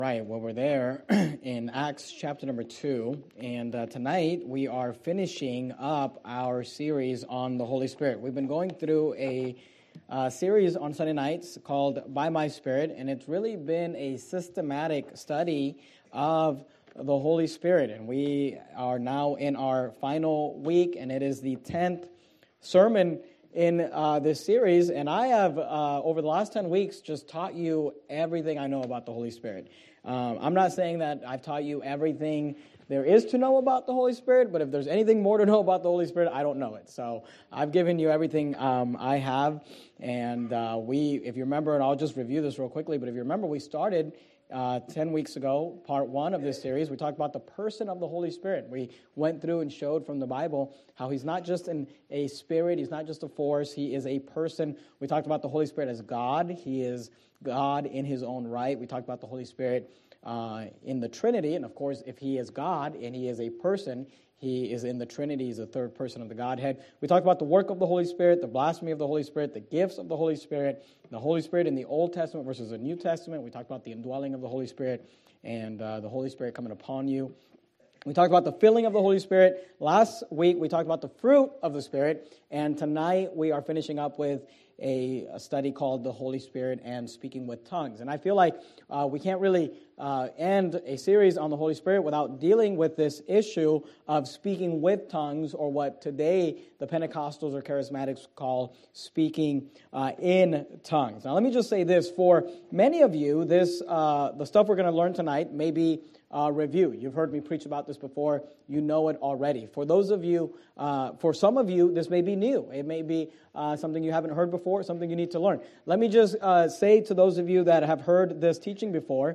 Right, well, we're there in Acts chapter number 2, and tonight we are finishing up our series on the Holy Spirit. We've been going through a series on Sunday nights called By My Spirit, and it's really been a systematic study of the Holy Spirit, and we are now in our final week, and it is the 10th sermon in this series, and I have, over the last 10 weeks, just taught you everything I know about the Holy Spirit. I'm not saying that I've taught you everything there is to know about the Holy Spirit, but if there's anything more to know about the Holy Spirit, I don't know it. So I've given you everything I have, and if you remember, and I'll just review this real quickly, but if you remember, we started 10 weeks ago, part 1 of this series. We talked about the person of the Holy Spirit. We went through and showed from the Bible how he's not just a spirit, he's not just a force, he is a person. We talked about the Holy Spirit as God. He is God in his own right. We talked about the Holy Spirit in the Trinity, and of course, if he is God and he is a person, he is in the Trinity. He's the third person of the Godhead. We talked about the work of the Holy Spirit, the blasphemy of the Holy Spirit, the gifts of the Holy Spirit in the Old Testament versus the New Testament. We talked about the indwelling of the Holy Spirit and the Holy Spirit coming upon you. We talked about the filling of the Holy Spirit. Last week, we talked about the fruit of the Spirit. And tonight, we are finishing up with a study called The Holy Spirit and Speaking with Tongues. And I feel like we can't really end a series on the Holy Spirit without dealing with this issue of speaking with tongues, or what today the Pentecostals or Charismatics call speaking in tongues. Now, let me just say this. For many of you, the stuff we're going to learn tonight may be review. You've heard me preach about this before. You know it already. For those of you, for some of you, this may be new. It may be something you haven't heard before, something you need to learn. Let me just say to those of you that have heard this teaching before,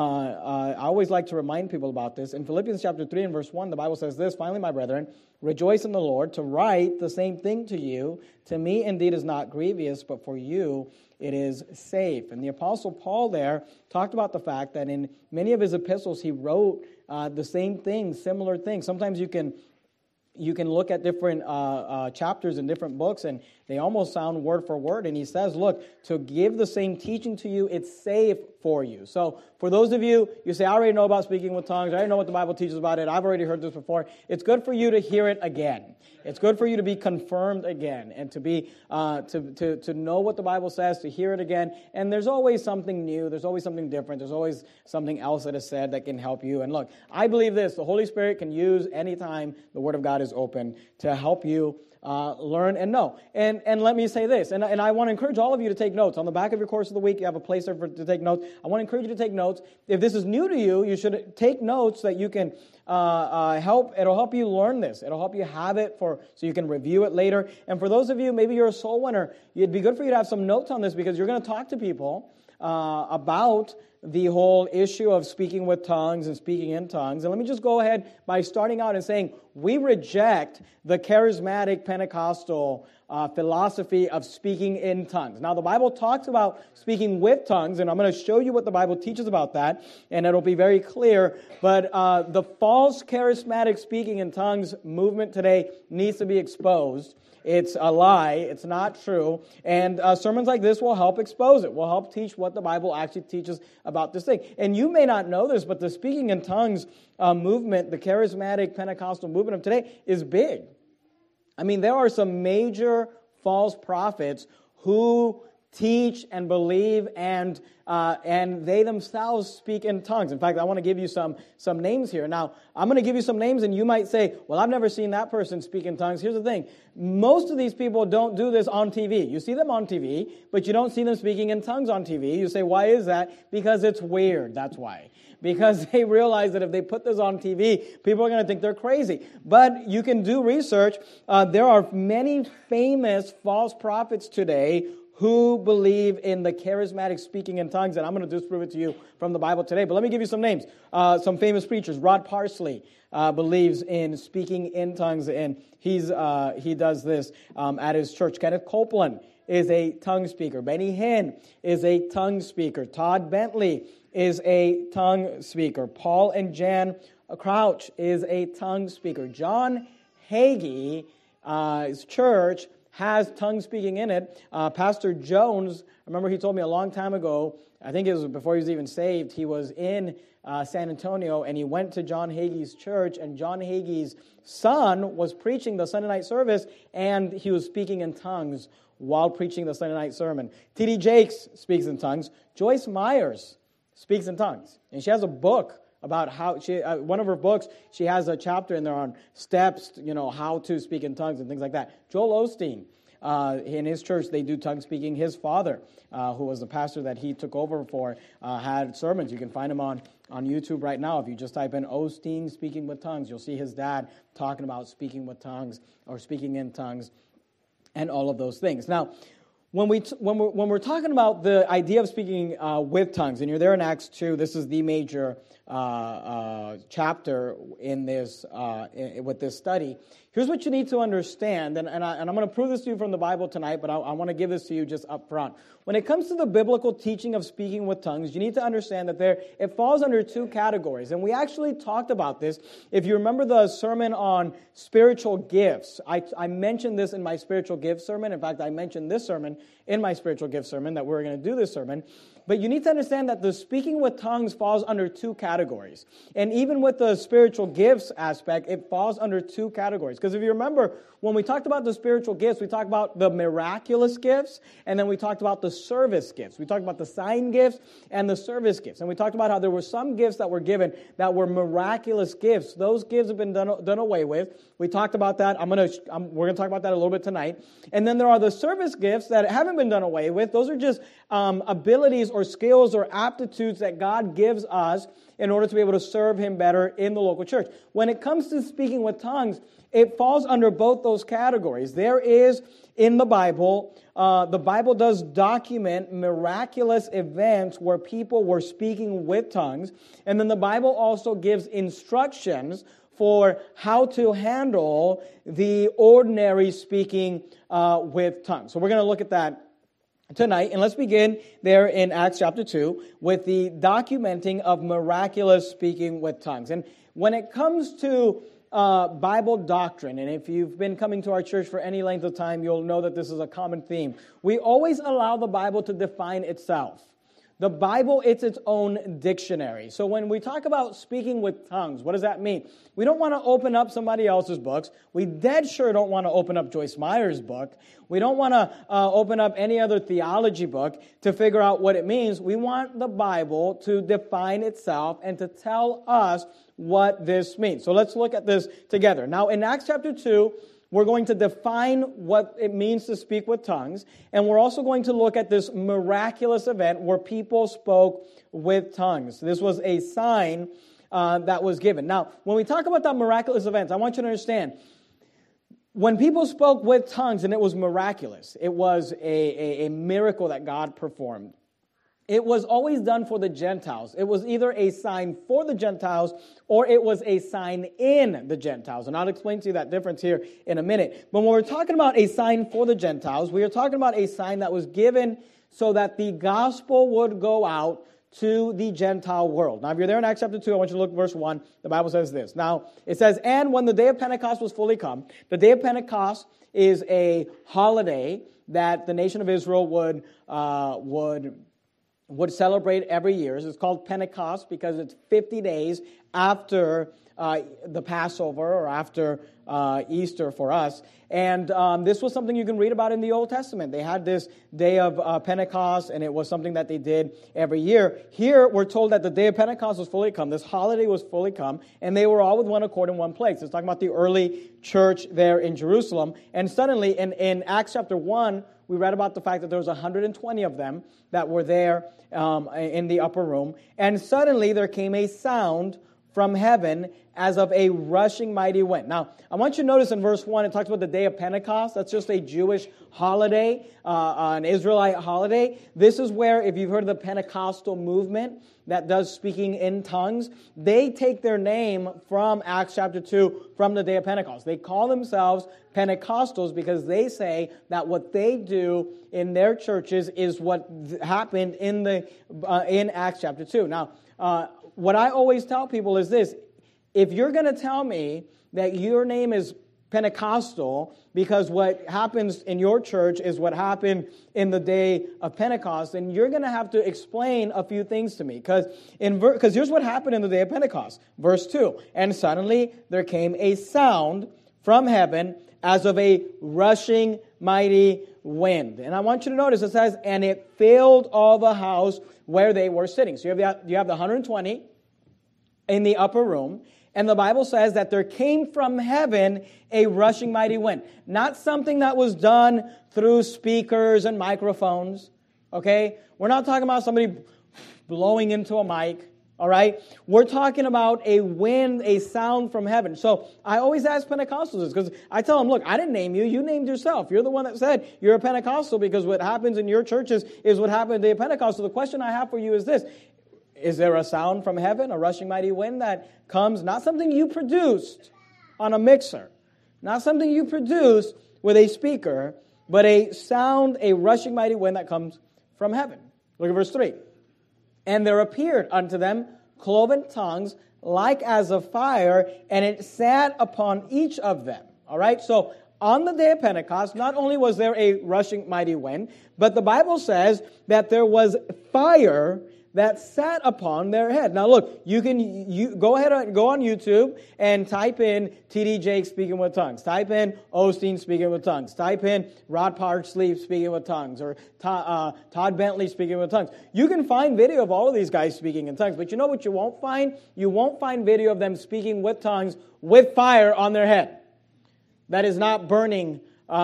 I always like to remind people about this. In Philippians chapter 3 and verse 1, the Bible says this: "Finally, my brethren, rejoice in the Lord. To write the same thing to you, to me indeed is not grievous, but for you it is safe." And the Apostle Paul there talked about the fact that in many of his epistles he wrote the same things, similar things. Sometimes you can look at different chapters in different books, and they almost sound word for word. And he says, look, to give the same teaching to you, it's safe for you. So for those of you, you say, I already know about speaking with tongues. I already know what the Bible teaches about it. I've already heard this before. It's good for you to hear it again. It's good for you to be confirmed again, and to be to know what the Bible says, to hear it again. And there's always something new. There's always something different. There's always something else that is said that can help you. And look, I believe this: the Holy Spirit can use anytime the Word of God is open to help you learn and know. And let me say this, and I want to encourage all of you to take notes. On the back of your course of the week, you have a place there to take notes. I want to encourage you to take notes. If this is new to you, you should take notes that you can it'll help you learn this. It'll help you have it so you can review it later. And for those of you, maybe you're a soul winner, it'd be good for you to have some notes on this, because you're going to talk to people about the whole issue of speaking with tongues and speaking in tongues. And let me just go ahead by starting out and saying we reject the charismatic Pentecostal philosophy of speaking in tongues. Now, the Bible talks about speaking with tongues, and I'm going to show you what the Bible teaches about that, and it'll be very clear. But the false charismatic speaking in tongues movement today needs to be exposed. It's a lie. It's not true. And sermons like this will help expose it, will help teach what the Bible actually teaches about this thing. And you may not know this, but the speaking in tongues movement, the charismatic Pentecostal movement of today, is big. I mean, there are some major false prophets who teach and believe, and they themselves speak in tongues. In fact, I want to give you some names here. Now, I'm going to give you some names, and you might say, well, I've never seen that person speak in tongues. Here's the thing. Most of these people don't do this on TV. You see them on TV, but you don't see them speaking in tongues on TV. You say, why is that? Because it's weird. That's why. Because they realize that if they put this on TV, people are going to think they're crazy. But you can do research. There are many famous false prophets today who believe in the charismatic speaking in tongues, and I'm going to disprove it to you from the Bible today. But let me give you some names. Some famous preachers. Rod Parsley believes in speaking in tongues, and he does this at his church. Kenneth Copeland is a tongue speaker. Benny Hinn is a tongue speaker. Todd Bentley is a tongue speaker. Paul and Jan Crouch is a tongue speaker. John Hagee's church has tongue speaking in it. Pastor Jones, I remember he told me a long time ago, I think it was before he was even saved, he was in San Antonio, and he went to John Hagee's church, and John Hagee's son was preaching the Sunday night service, and he was speaking in tongues while preaching the Sunday night sermon. T.D. Jakes speaks in tongues. Joyce Myers speaks in tongues. And she has a book about how, one of her books, she has a chapter in there on steps, how to speak in tongues and things like that. Joel Osteen, in his church, they do tongue speaking. His father, who was the pastor that he took over for, had sermons. You can find him on YouTube right now. If you just type in Osteen speaking with tongues, you'll see his dad talking about speaking with tongues or speaking in tongues and all of those things. Now, when we're talking about the idea of speaking with tongues, and you're there in Acts 2, this is the major chapter in this with this study. Here's what you need to understand, and I'm going to prove this to you from the Bible tonight, but I want to give this to you just up front. When it comes to the biblical teaching of speaking with tongues, you need to understand that it falls under two categories, and we actually talked about this. If you remember the sermon on spiritual gifts, I mentioned this in my spiritual gift sermon. In fact, I mentioned this sermon in my spiritual gift sermon, that we're going to do this sermon. But you need to understand that the speaking with tongues falls under two categories. And even with the spiritual gifts aspect, it falls under two categories. Because if you remember, when we talked about the spiritual gifts, we talked about the miraculous gifts, and then we talked about the service gifts. We talked about the sign gifts and the service gifts. And we talked about how there were some gifts that were given that were miraculous gifts. Those gifts have been done away with. We talked about that. We're going to talk about that a little bit tonight. And then there are the service gifts that haven't been done away with. Those are just abilities or skills or aptitudes that God gives us in order to be able to serve Him better in the local church. When it comes to speaking with tongues, it falls under both those categories. There is, in the Bible does document miraculous events where people were speaking with tongues. And then the Bible also gives instructions for how to handle the ordinary speaking with tongues. So we're going to look at that tonight, and let's begin there in Acts chapter 2 with the documenting of miraculous speaking with tongues. And when it comes to Bible doctrine, and if you've been coming to our church for any length of time, you'll know that this is a common theme. We always allow the Bible to define itself. The Bible, it's its own dictionary. So when we talk about speaking with tongues, what does that mean? We don't want to open up somebody else's books. We dead sure don't want to open up Joyce Meyer's book. We don't want to open up any other theology book to figure out what it means. We want the Bible to define itself and to tell us what this means. So let's look at this together. Now in Acts chapter 2, we're going to define what it means to speak with tongues, and we're also going to look at this miraculous event where people spoke with tongues. This was a sign that was given. Now, when we talk about that miraculous event, I want you to understand, when people spoke with tongues and it was miraculous, it was a miracle that God performed. It was always done for the Gentiles. It was either a sign for the Gentiles or it was a sign in the Gentiles. And I'll explain to you that difference here in a minute. But when we're talking about a sign for the Gentiles, we are talking about a sign that was given so that the gospel would go out to the Gentile world. Now, if you're there in Acts chapter 2, I want you to look at verse 1. The Bible says this. Now, it says, "And when the day of Pentecost was fully come," the day of Pentecost is a holiday that the nation of Israel would celebrate every year. It's called Pentecost because it's 50 days after the Passover or after Easter for us. And this was something you can read about in the Old Testament. They had this day of Pentecost, and it was something that they did every year. Here, we're told that the day of Pentecost was fully come. This holiday was fully come, and they were all with one accord in one place. It's talking about the early church there in Jerusalem. And suddenly, in Acts chapter 1, we read about the fact that there was 120 of them that were there in the upper room. And suddenly there came a sound from heaven as of a rushing mighty wind. Now, I want you to notice in verse 1, it talks about the day of Pentecost. That's just a Jewish holiday, an Israelite holiday. This is where, if you've heard of the Pentecostal movement that does speaking in tongues, they take their name from Acts chapter 2, from the day of Pentecost. They call themselves Pentecostals because they say that what they do in their churches is what happened in Acts chapter 2. Now, what I always tell people is this: if you're going to tell me that your name is Pentecostal, because what happens in your church is what happened in the day of Pentecost, and you're going to have to explain a few things to me, because here's what happened in the day of Pentecost. Verse 2, and suddenly there came a sound from heaven as of a rushing mighty wind. And I want you to notice it says, and it filled all the house where they were sitting. So you have the 120 in the upper room, and the Bible says that there came from heaven a rushing mighty wind. Not something that was done through speakers and microphones, okay? We're not talking about somebody blowing into a mic, all right? We're talking about a wind, a sound from heaven. So I always ask Pentecostals this, because I tell them, look, I didn't name you. You named yourself. You're the one that said you're a Pentecostal, because what happens in your churches is what happened at the day of Pentecost. So the question I have for you is this. Is there a sound from heaven, a rushing mighty wind that comes, not something you produced on a mixer, not something you produced with a speaker, but a sound, a rushing mighty wind that comes from heaven? Look at verse 3. And there appeared unto them cloven tongues like as of fire, and it sat upon each of them. All right, so on the day of Pentecost, not only was there a rushing mighty wind, but the Bible says that there was fire that sat upon their head. Now look, you go ahead and go on YouTube and type in T.D. Jakes speaking with tongues. Type in Osteen speaking with tongues. Type in Rod Parsley speaking with tongues, or Todd Bentley speaking with tongues. You can find video of all of these guys speaking in tongues, but you know what you won't find? You won't find video of them speaking with tongues with fire on their head. That is not burning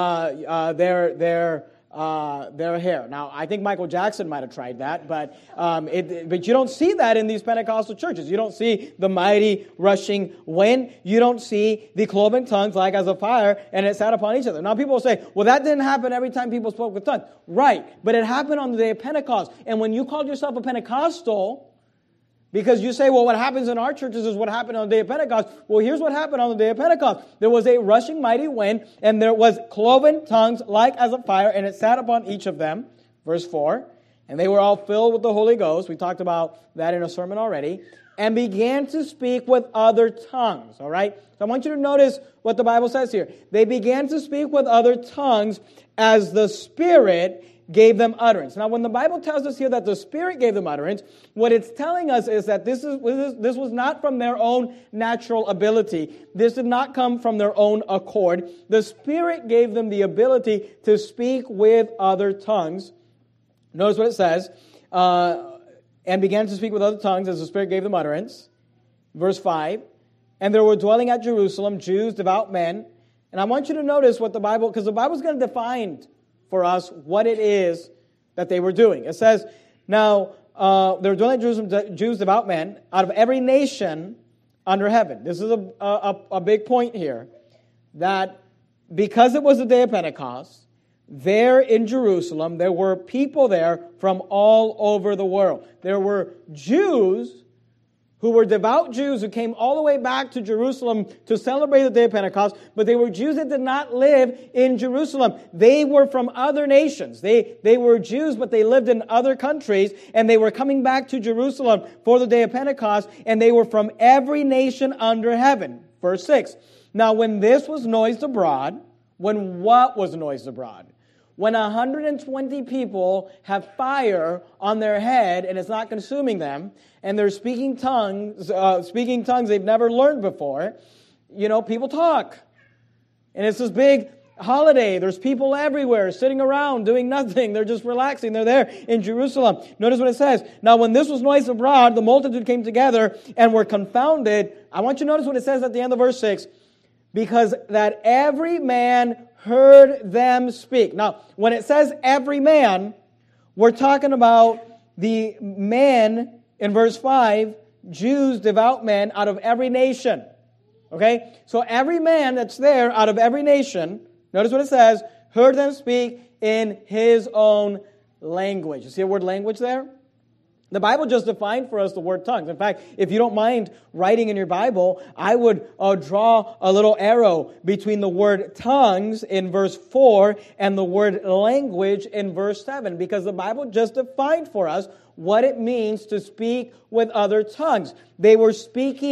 their hair. Now, I think Michael Jackson might have tried that, but you don't see that in these Pentecostal churches. You don't see the mighty rushing wind. You don't see the cloven tongues like as a fire, and it sat upon each other. Now, people will say, well, that didn't happen every time people spoke with tongues. Right, but it happened on the day of Pentecost. And when you called yourself a Pentecostal, because you say, well, what happens in our churches is what happened on the day of Pentecost. Well, here's what happened on the day of Pentecost. There was a rushing mighty wind, and there was cloven tongues like as a fire, and it sat upon each of them. Verse 4, and they were all filled with the Holy Ghost. We talked about that in a sermon already. And began to speak with other tongues. All right? So I want you to notice what the Bible says here. They began to speak with other tongues as the Spirit gave them utterance. Now, when the Bible tells us here that the Spirit gave them utterance, what it's telling us is that this was not from their own natural ability. This did not come from their own accord. The Spirit gave them the ability to speak with other tongues. Notice what it says, and began to speak with other tongues as the Spirit gave them utterance. Verse 5, and there were dwelling at Jerusalem Jews, devout men. And I want you to notice what the Bible, because the Bible's going to define for us what it is that they were doing. It says, now, there were dwelling at Jerusalem Jews, devout men, out of every nation under heaven. This is a big point here, that because it was the day of Pentecost, there in Jerusalem, there were people there from all over the world. There were Jews who were devout Jews who came all the way back to Jerusalem to celebrate the day of Pentecost, but they were Jews that did not live in Jerusalem. They were from other nations. They were Jews, but they lived in other countries, and they were coming back to Jerusalem for the day of Pentecost, and they were from every nation under heaven. Verse 6, now when this was noised abroad, when what was noised abroad? When 120 people have fire on their head and it's not consuming them, and they're speaking tongues they've never learned before, people talk. And it's this big holiday. There's people everywhere sitting around doing nothing. They're just relaxing. They're there in Jerusalem. Notice what it says. Now, when this was noised abroad, the multitude came together and were confounded. I want you to notice what it says at the end of verse 6. Because that every man heard them speak. Now, when it says every man, we're talking about the men in verse 5, Jews, devout men out of every nation. Okay? So every man that's there out of every nation, notice what it says, heard them speak in his own language. You see the word language there? The Bible just defined for us the word tongues. In fact, if you don't mind writing in your Bible, I would draw a little arrow between the word tongues in verse 4 and the word language in verse 7, because the Bible just defined for us what it means to speak with other tongues. They were speaking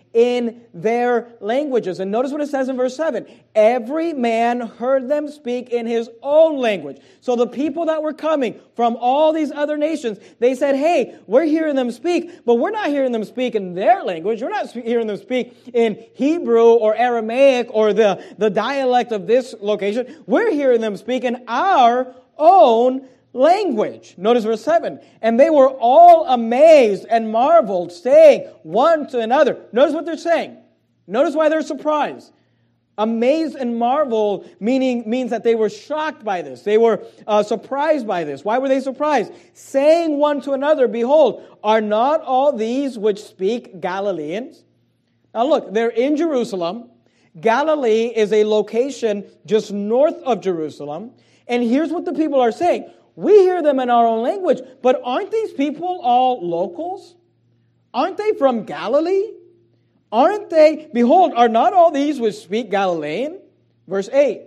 in their languages. And notice what it says in verse 7. Every man heard them speak in his own language. So the people that were coming from all these other nations, they said, hey, we're hearing them speak, but we're not hearing them speak in their language. We're not hearing them speak in Hebrew or Aramaic or the dialect of this location. We're hearing them speak in our own language. Notice verse 7. And they were all amazed and marveled, saying one to another. Notice what they're saying. Notice why they're surprised. Amazed and marveled means that they were shocked by this. They were surprised by this. Why were they surprised? Saying one to another, behold, are not all these which speak Galileans? Now look, they're in Jerusalem. Galilee is a location just north of Jerusalem. And here's what the people are saying. We hear them in our own language, but aren't these people all locals? Aren't they from Galilee? Aren't they? Behold, are not all these which speak Galilean? Verse 8.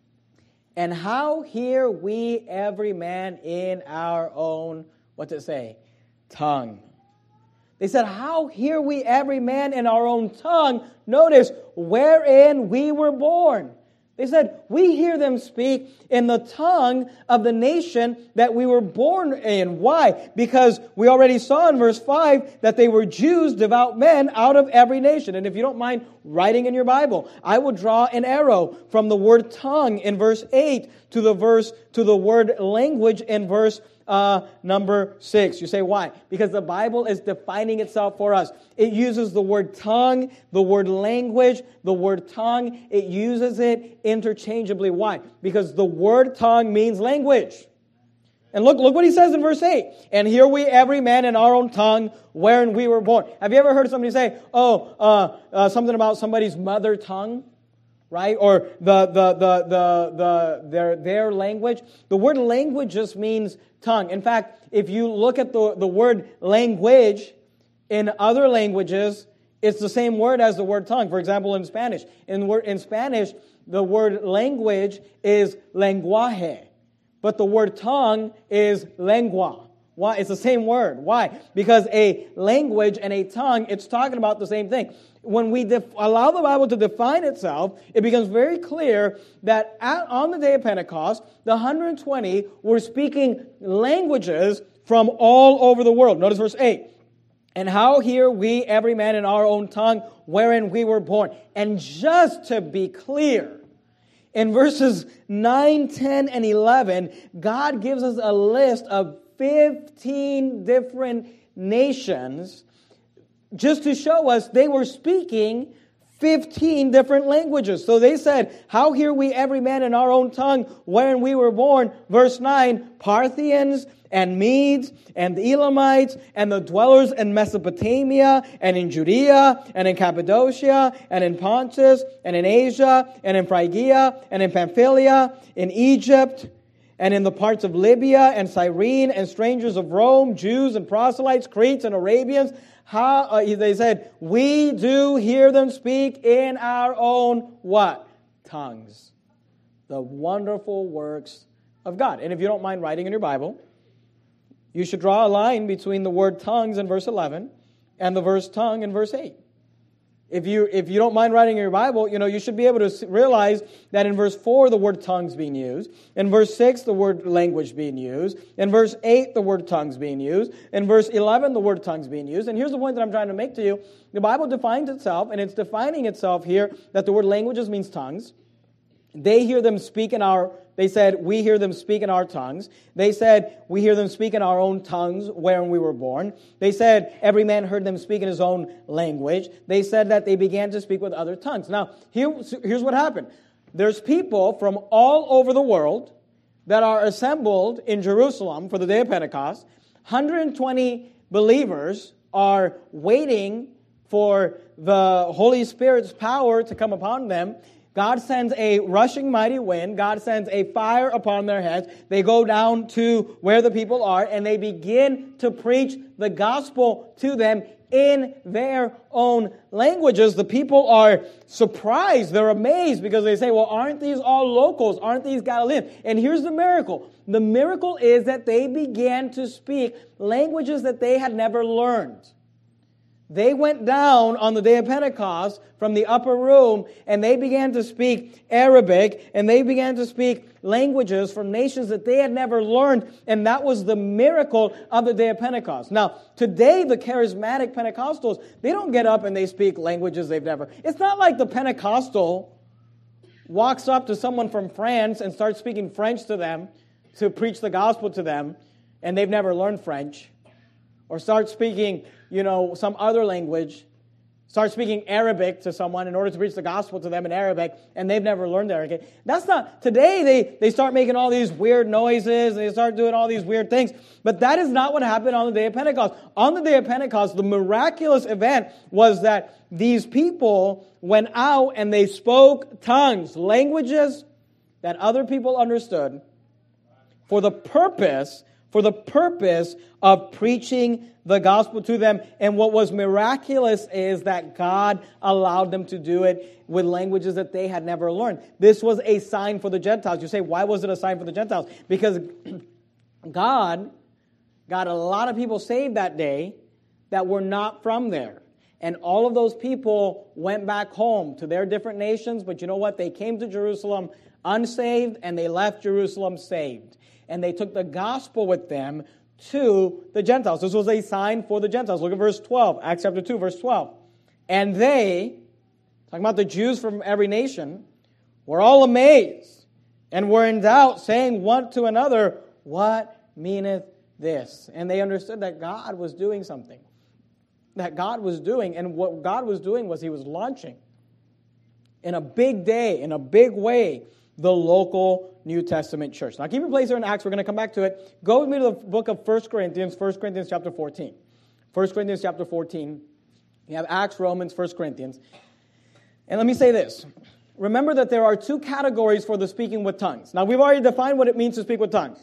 And how hear we every man in our own, what's it say? Tongue. They said, how hear we every man in our own tongue? Notice, wherein we were born. They said, we hear them speak in the tongue of the nation that we were born in. Why? Because we already saw in verse 5 that they were Jews, devout men out of every nation. And if you don't mind writing in your Bible, I will draw an arrow from the word tongue in verse 8 to the word language in verse number 6. You say, why? Because the Bible is defining itself for us. It uses the word tongue, the word language, the word tongue. It uses it interchangeably. Why? Because the word tongue means language. And look what he says in verse 8. And hear we every man in our own tongue wherein we were born. Have you ever heard somebody say, something about somebody's mother tongue? Right? Or their language. The word language just means tongue. In fact, if you look at the word language in other languages, it's the same word as the word tongue. For example, in Spanish. In Spanish, the word language is lenguaje. But the word tongue is lengua. Why? It's the same word. Why? Because a language and a tongue, it's talking about the same thing. When we allow the Bible to define itself, it becomes very clear that on the day of Pentecost, the 120 were speaking languages from all over the world. Notice verse 8. And how hear we every man in our own tongue wherein we were born. And just to be clear, in verses 9, 10, and 11, God gives us a list of 15 different nations just to show us they were speaking 15 different languages. So they said, how hear we every man in our own tongue wherein we were born? Verse 9, Parthians and Medes and the Elamites and the dwellers in Mesopotamia and in Judea and in Cappadocia and in Pontus and in Asia and in Phrygia and in Pamphylia, in Egypt and in the parts of Libya and Cyrene and strangers of Rome, Jews and proselytes, Cretes and Arabians. They said, we do hear them speak in our own what? Tongues. The wonderful works of God. And if you don't mind writing in your Bible, you should draw a line between the word tongues in verse 11 and the verse tongue in verse 8. If you don't mind writing in your Bible, you should be able to realize that in verse 4, the word tongues being used. In verse 6, the word language being used. In verse 8, the word tongues being used. In verse 11, the word tongues being used. And here's the point that I'm trying to make to you. The Bible defines itself, and it's defining itself here that the word languages means tongues. They hear them speak they said, we hear them speak in our tongues. They said, we hear them speak in our own tongues wherein we were born. They said, every man heard them speak in his own language. They said that they began to speak with other tongues. Now, here's what happened. There's people from all over the world that are assembled in Jerusalem for the day of Pentecost. 120 believers are waiting for the Holy Spirit's power to come upon them. God sends a rushing mighty wind. God sends a fire upon their heads. They go down to where the people are, and they begin to preach the gospel to them in their own languages. The people are surprised. They're amazed because they say, well, aren't these all locals? Aren't these Galileans? And here's the miracle. The miracle is that they began to speak languages that they had never learned. They went down on the day of Pentecost from the upper room, and they began to speak Arabic, and they began to speak languages from nations that they had never learned, and that was the miracle of the day of Pentecost. Now, today, the charismatic Pentecostals, they don't get up and they speak languages they've never. It's not like the Pentecostal walks up to someone from France and starts speaking French to them to preach the gospel to them, and they've never learned French, or start speaking some other language, start speaking Arabic to someone in order to preach the gospel to them in Arabic, and they've never learned Arabic. That's not, today they start making all these weird noises, and they start doing all these weird things, but that is not what happened on the day of Pentecost. On the day of Pentecost, the miraculous event was that these people went out and they spoke tongues, languages that other people understood, for the purpose of preaching the gospel to them. And what was miraculous is that God allowed them to do it with languages that they had never learned. This was a sign for the Gentiles. You say, why was it a sign for the Gentiles? Because God got a lot of people saved that day that were not from there. And all of those people went back home to their different nations. But you know what? They came to Jerusalem unsaved, and they left Jerusalem saved. And they took the gospel with them to the Gentiles. This was a sign for the Gentiles. Look at verse 12, Acts chapter 2, verse 12. And they, talking about the Jews from every nation, were all amazed and were in doubt, saying one to another, what meaneth this? And they understood that God was doing something. That God was doing, and what God was doing was He was launching in a big day, in a big way, the local New Testament church. Now, keep your place here in Acts. We're going to come back to it. Go with me to the book of 1 Corinthians chapter 14. 1 Corinthians chapter 14. You have Acts, Romans, 1 Corinthians. And let me say this. Remember that there are two categories for the speaking with tongues. Now, we've already defined what it means to speak with tongues.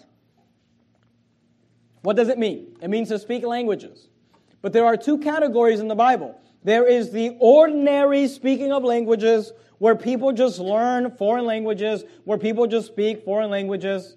What does it mean? It means to speak languages. But there are two categories in the Bible. There is the ordinary speaking of languages, where people just learn foreign languages, where people just speak foreign languages.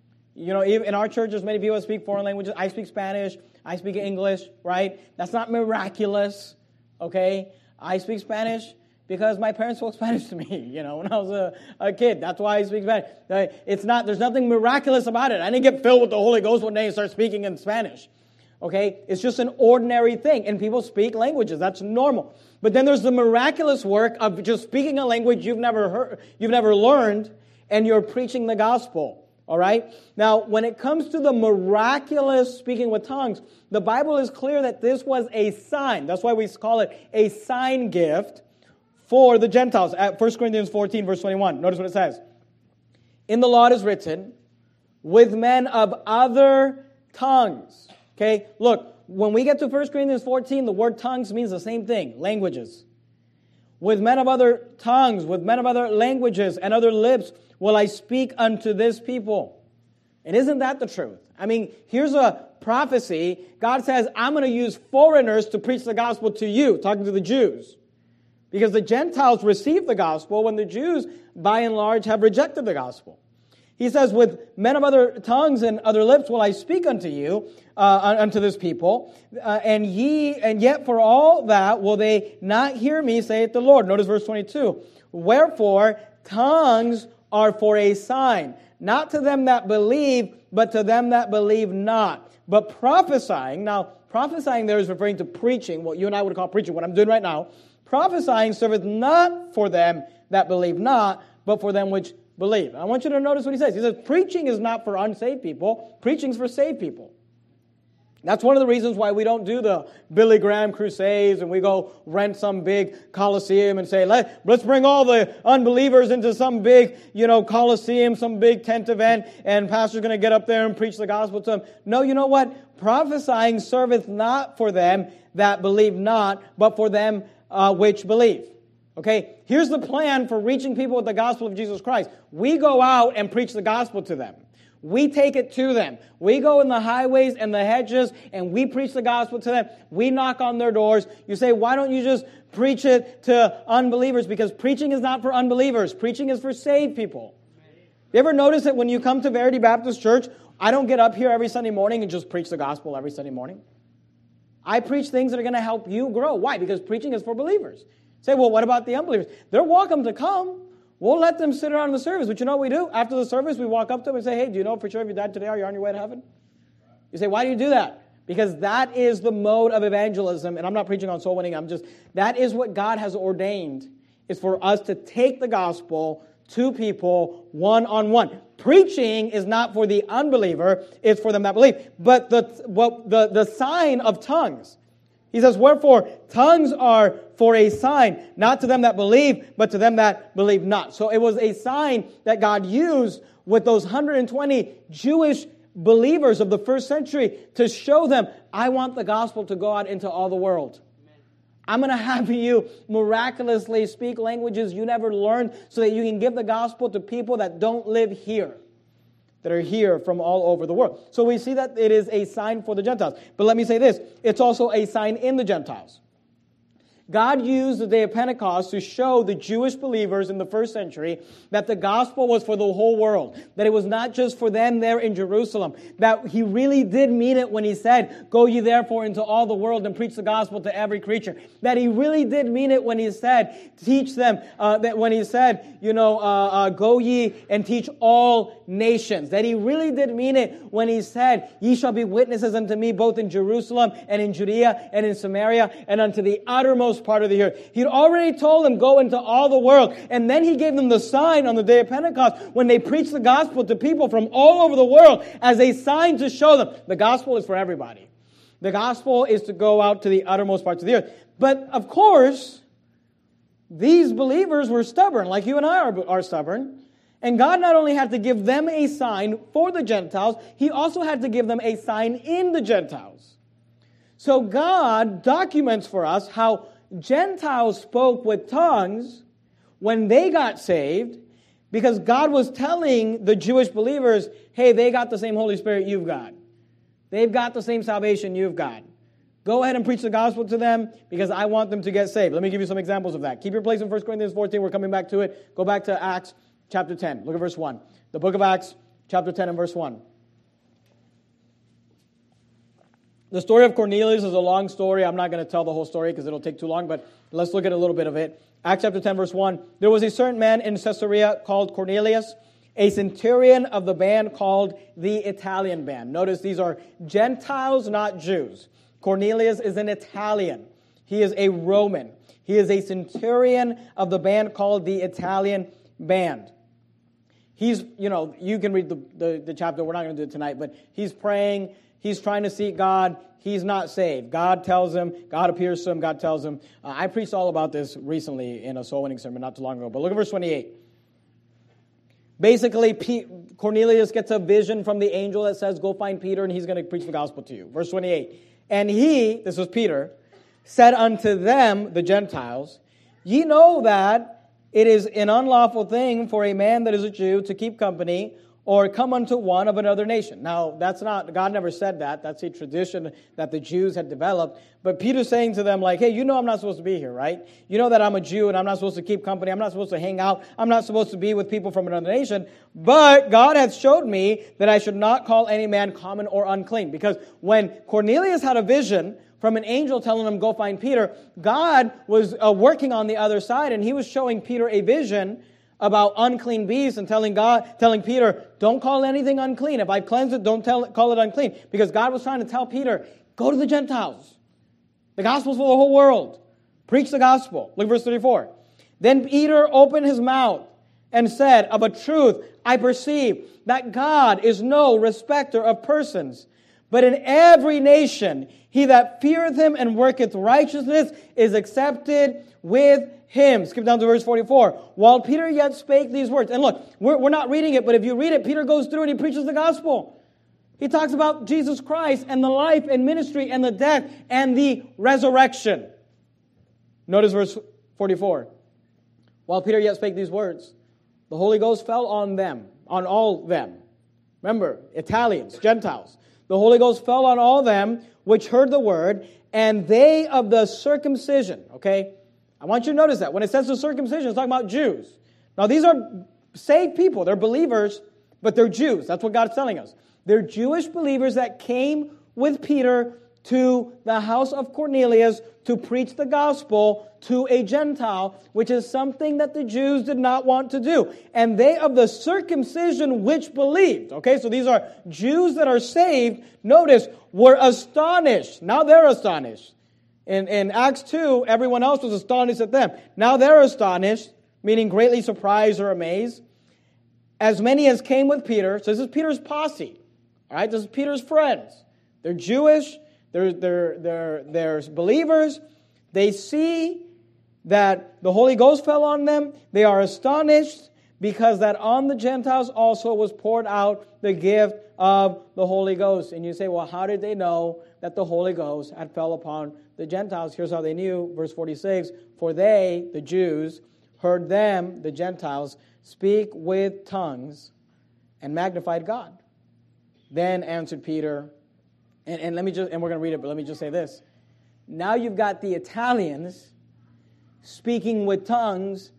Even in our church, there's many people that speak foreign languages. I speak Spanish. I speak English, right? That's not miraculous, okay? I speak Spanish because my parents spoke Spanish to me, when I was a kid. That's why I speak Spanish. There's nothing miraculous about it. I didn't get filled with the Holy Ghost one day and start speaking in Spanish. Okay, it's just an ordinary thing, and people speak languages. That's normal. But then there's the miraculous work of just speaking a language you've never heard, you've never learned, and you're preaching the gospel. All right? Now, when it comes to the miraculous speaking with tongues, the Bible is clear that this was a sign. That's why we call it a sign gift for the Gentiles. At 1 Corinthians 14, verse 21, notice what it says. In the law it is written, with men of other tongues. Okay, look, when we get to 1 Corinthians 14, the word tongues means the same thing, languages. With men of other tongues, with men of other languages and other lips will I speak unto this people. And isn't that the truth? I mean, here's a prophecy. God says, I'm going to use foreigners to preach the gospel to you, talking to the Jews. Because the Gentiles received the gospel when the Jews, by and large, have rejected the gospel. He says, with men of other tongues and other lips will I speak unto you, unto this people, and yet for all that will they not hear me, saith the Lord. Notice verse 22. Wherefore, tongues are for a sign, not to them that believe, but to them that believe not. But prophesying, now prophesying there is referring to preaching, what you and I would call preaching, what I'm doing right now. Prophesying serveth not for them that believe not, but for them which believe. I want you to notice what he says. He says, preaching is not for unsaved people. Preaching is for saved people. That's one of the reasons why we don't do the Billy Graham crusades and we go rent some big coliseum and say, let's bring all the unbelievers into some big, coliseum, some big tent event, and pastor's going to get up there and preach the gospel to them. No, you know what? Prophesying serveth not for them that believe not, but for them which believe. Okay, here's the plan for reaching people with the gospel of Jesus Christ. We go out and preach the gospel to them. We take it to them. We go in the highways and the hedges and we preach the gospel to them. We knock on their doors. You say, why don't you just preach it to unbelievers? Because preaching is not for unbelievers. Preaching is for saved people. You ever notice that when you come to Verity Baptist Church, I don't get up here every Sunday morning and just preach the gospel every Sunday morning? I preach things that are going to help you grow. Why? Because preaching is for believers. Say, well, what about the unbelievers? They're welcome to come. We'll let them sit around in the service. But you know what we do? After the service, we walk up to them and say, hey, do you know for sure if you died today, are you on your way to heaven? You say, why do you do that? Because that is the mode of evangelism. And I'm not preaching on soul winning. That is what God has ordained, is for us to take the gospel to people one-on-one. Preaching is not for the unbeliever, it's for them that believe. But the sign of tongues, he says, wherefore tongues are for a sign, not to them that believe, but to them that believe not. So it was a sign that God used with those 120 Jewish believers of the first century to show them, I want the gospel to go out into all the world. I'm going to have you miraculously speak languages you never learned so that you can give the gospel to people that don't live here, that are here from all over the world. So we see that it is a sign for the Gentiles. But let me say this, it's also a sign in the Gentiles. God used the day of Pentecost to show the Jewish believers in the first century that the gospel was for the whole world, that it was not just for them there in Jerusalem, that he really did mean it when he said, go ye therefore into all the world and preach the gospel to every creature, that he really did mean it when he said, teach them, that when he said, go ye and teach all nations, that he really did mean it when he said, ye shall be witnesses unto me both in Jerusalem and in Judea and in Samaria and unto the uttermost part of the earth. He'd already told them, go into all the world. And then he gave them the sign on the day of Pentecost when they preached the gospel to people from all over the world as a sign to show them the gospel is for everybody. The gospel is to go out to the uttermost parts of the earth. But of course, these believers were stubborn, like you and I are stubborn. And God not only had to give them a sign for the Gentiles, he also had to give them a sign in the Gentiles. So God documents for us how Gentiles spoke with tongues when they got saved, because God was telling the Jewish believers, hey, they got the same Holy Spirit you've got. They've got the same salvation you've got. Go ahead and preach the gospel to them because I want them to get saved. Let me give you some examples of that. Keep your place in 1 Corinthians 14. We're coming back to it. Go back to Acts chapter 10. Look at verse 1. The book of Acts chapter 10 and verse 1. The story of Cornelius is a long story. I'm not going to tell the whole story because it'll take too long, but let's look at a little bit of it. Acts chapter 10, verse 1. There was a certain man in Caesarea called Cornelius, a centurion of the band called the Italian band. Notice these are Gentiles, not Jews. Cornelius is an Italian. He is a Roman. He is a centurion of the band called the Italian band. He's, you can read the chapter. We're not going to do it tonight, but he's praying. He's trying to seek God. He's not saved. God tells him. God appears to him. God tells him. I preached all about this recently in a soul winning sermon not too long ago. But look at verse 28. Basically, Cornelius gets a vision from the angel that says, go find Peter and he's going to preach the gospel to you. Verse 28. And he, this was Peter, said unto them, the Gentiles, ye know that it is an unlawful thing for a man that is a Jew to keep company or come unto one of another nation. Now, that's not, God never said that. That's a tradition that the Jews had developed. But Peter's saying to them, like, hey, you know I'm not supposed to be here, right? You know that I'm a Jew and I'm not supposed to keep company. I'm not supposed to hang out. I'm not supposed to be with people from another nation. But God hath showed me that I should not call any man common or unclean. Because when Cornelius had a vision from an angel telling him, go find Peter, God was working on the other side, and he was showing Peter a vision about unclean beasts and telling Peter, don't call anything unclean. If I've cleansed it, don't call it unclean. Because God was trying to tell Peter, go to the Gentiles. The gospel's for the whole world. Preach the gospel. Look at verse 34. Then Peter opened his mouth and said, of a truth, I perceive that God is no respecter of persons, but in every nation he that feareth him and worketh righteousness is accepted with him. Skip down to verse 44. While Peter yet spake these words. And look, we're not reading it, but if you read it, Peter goes through and he preaches the gospel. He talks about Jesus Christ and the life and ministry and the death and the resurrection. Notice verse 44. While Peter yet spake these words, the Holy Ghost fell on them, on all them. Remember, Italians, Gentiles. The Holy Ghost fell on all them which heard the word, and they of the circumcision. Okay? I want you to notice that. When it says the circumcision, it's talking about Jews. Now, these are saved people. They're believers, but they're Jews. That's what God's telling us. They're Jewish believers that came with Peter to the house of Cornelius to preach the gospel to a Gentile, which is something that the Jews did not want to do. And they of the circumcision which believed. Okay, so these are Jews that are saved, notice, were astonished. Now they're astonished. In Acts 2, everyone else was astonished at them. Now they're astonished, meaning greatly surprised or amazed. As many as came with Peter. So this is Peter's posse. All right, this is Peter's friends. They're Jewish. They're believers. They see that the Holy Ghost fell on them. They are astonished because that on the Gentiles also was poured out the gift of the Holy Ghost. And you say, well, how did they know that the Holy Ghost had fell upon the Gentiles? Here's how they knew. Verse 46, for they, the Jews, heard them, the Gentiles, speak with tongues and magnified God. Then answered Peter, and we're going to read it, but let me just say this. Now you've got the Italians speaking with tongues,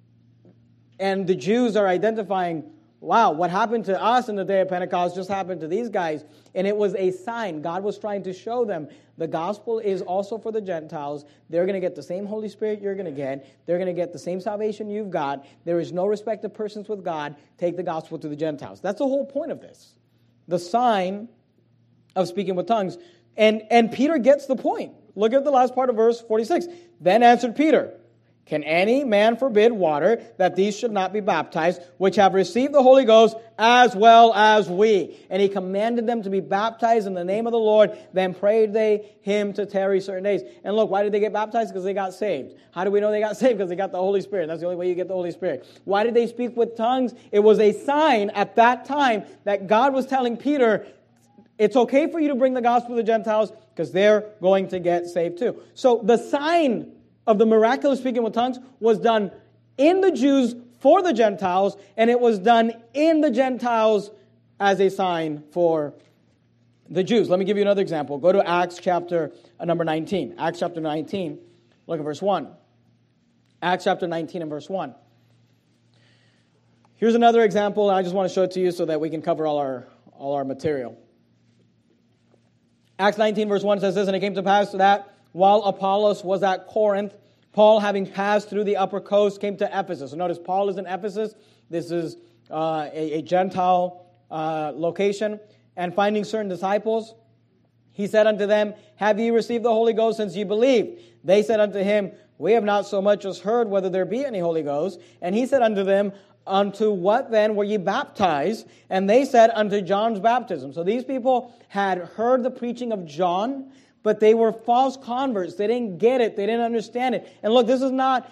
and the Jews are identifying, wow, what happened to us in the day of Pentecost just happened to these guys. And it was a sign. God was trying to show them the gospel is also for the Gentiles. They're going to get the same Holy Spirit you're going to get. They're going to get the same salvation you've got. There is no respect of persons with God. Take the gospel to the Gentiles. That's the whole point of this. The sign of speaking with tongues. And Peter gets the point. Look at the last part of verse 46. Then answered Peter, can any man forbid water that these should not be baptized, which have received the Holy Ghost as well as we? And he commanded them to be baptized in the name of the Lord. Then prayed they him to tarry certain days. And look, why did they get baptized? Because they got saved. How do we know they got saved? Because they got the Holy Spirit. That's the only way you get the Holy Spirit. Why did they speak with tongues? It was a sign at that time that God was telling Peter, it's okay for you to bring the gospel to the Gentiles because they're going to get saved too. So the sign of the miraculous speaking with tongues was done in the Jews for the Gentiles, and it was done in the Gentiles as a sign for the Jews. Let me give you another example. Go to Acts chapter number 19. Acts chapter 19, look at verse 1. Acts chapter 19 and verse 1. Here's another example, and I just want to show it to you so that we can cover all our material. Acts 19 verse 1 says this, and it came to pass that while Apollos was at Corinth, Paul, having passed through the upper coast, came to Ephesus. So notice, Paul is in Ephesus. This is a Gentile location. And finding certain disciples, he said unto them, have ye received the Holy Ghost since ye believed? They said unto him, we have not so much as heard whether there be any Holy Ghost. And he said unto them, unto what then were ye baptized? And they said, unto John's baptism. So these people had heard the preaching of John, but they were false converts. They didn't get it. They didn't understand it. And look, this is not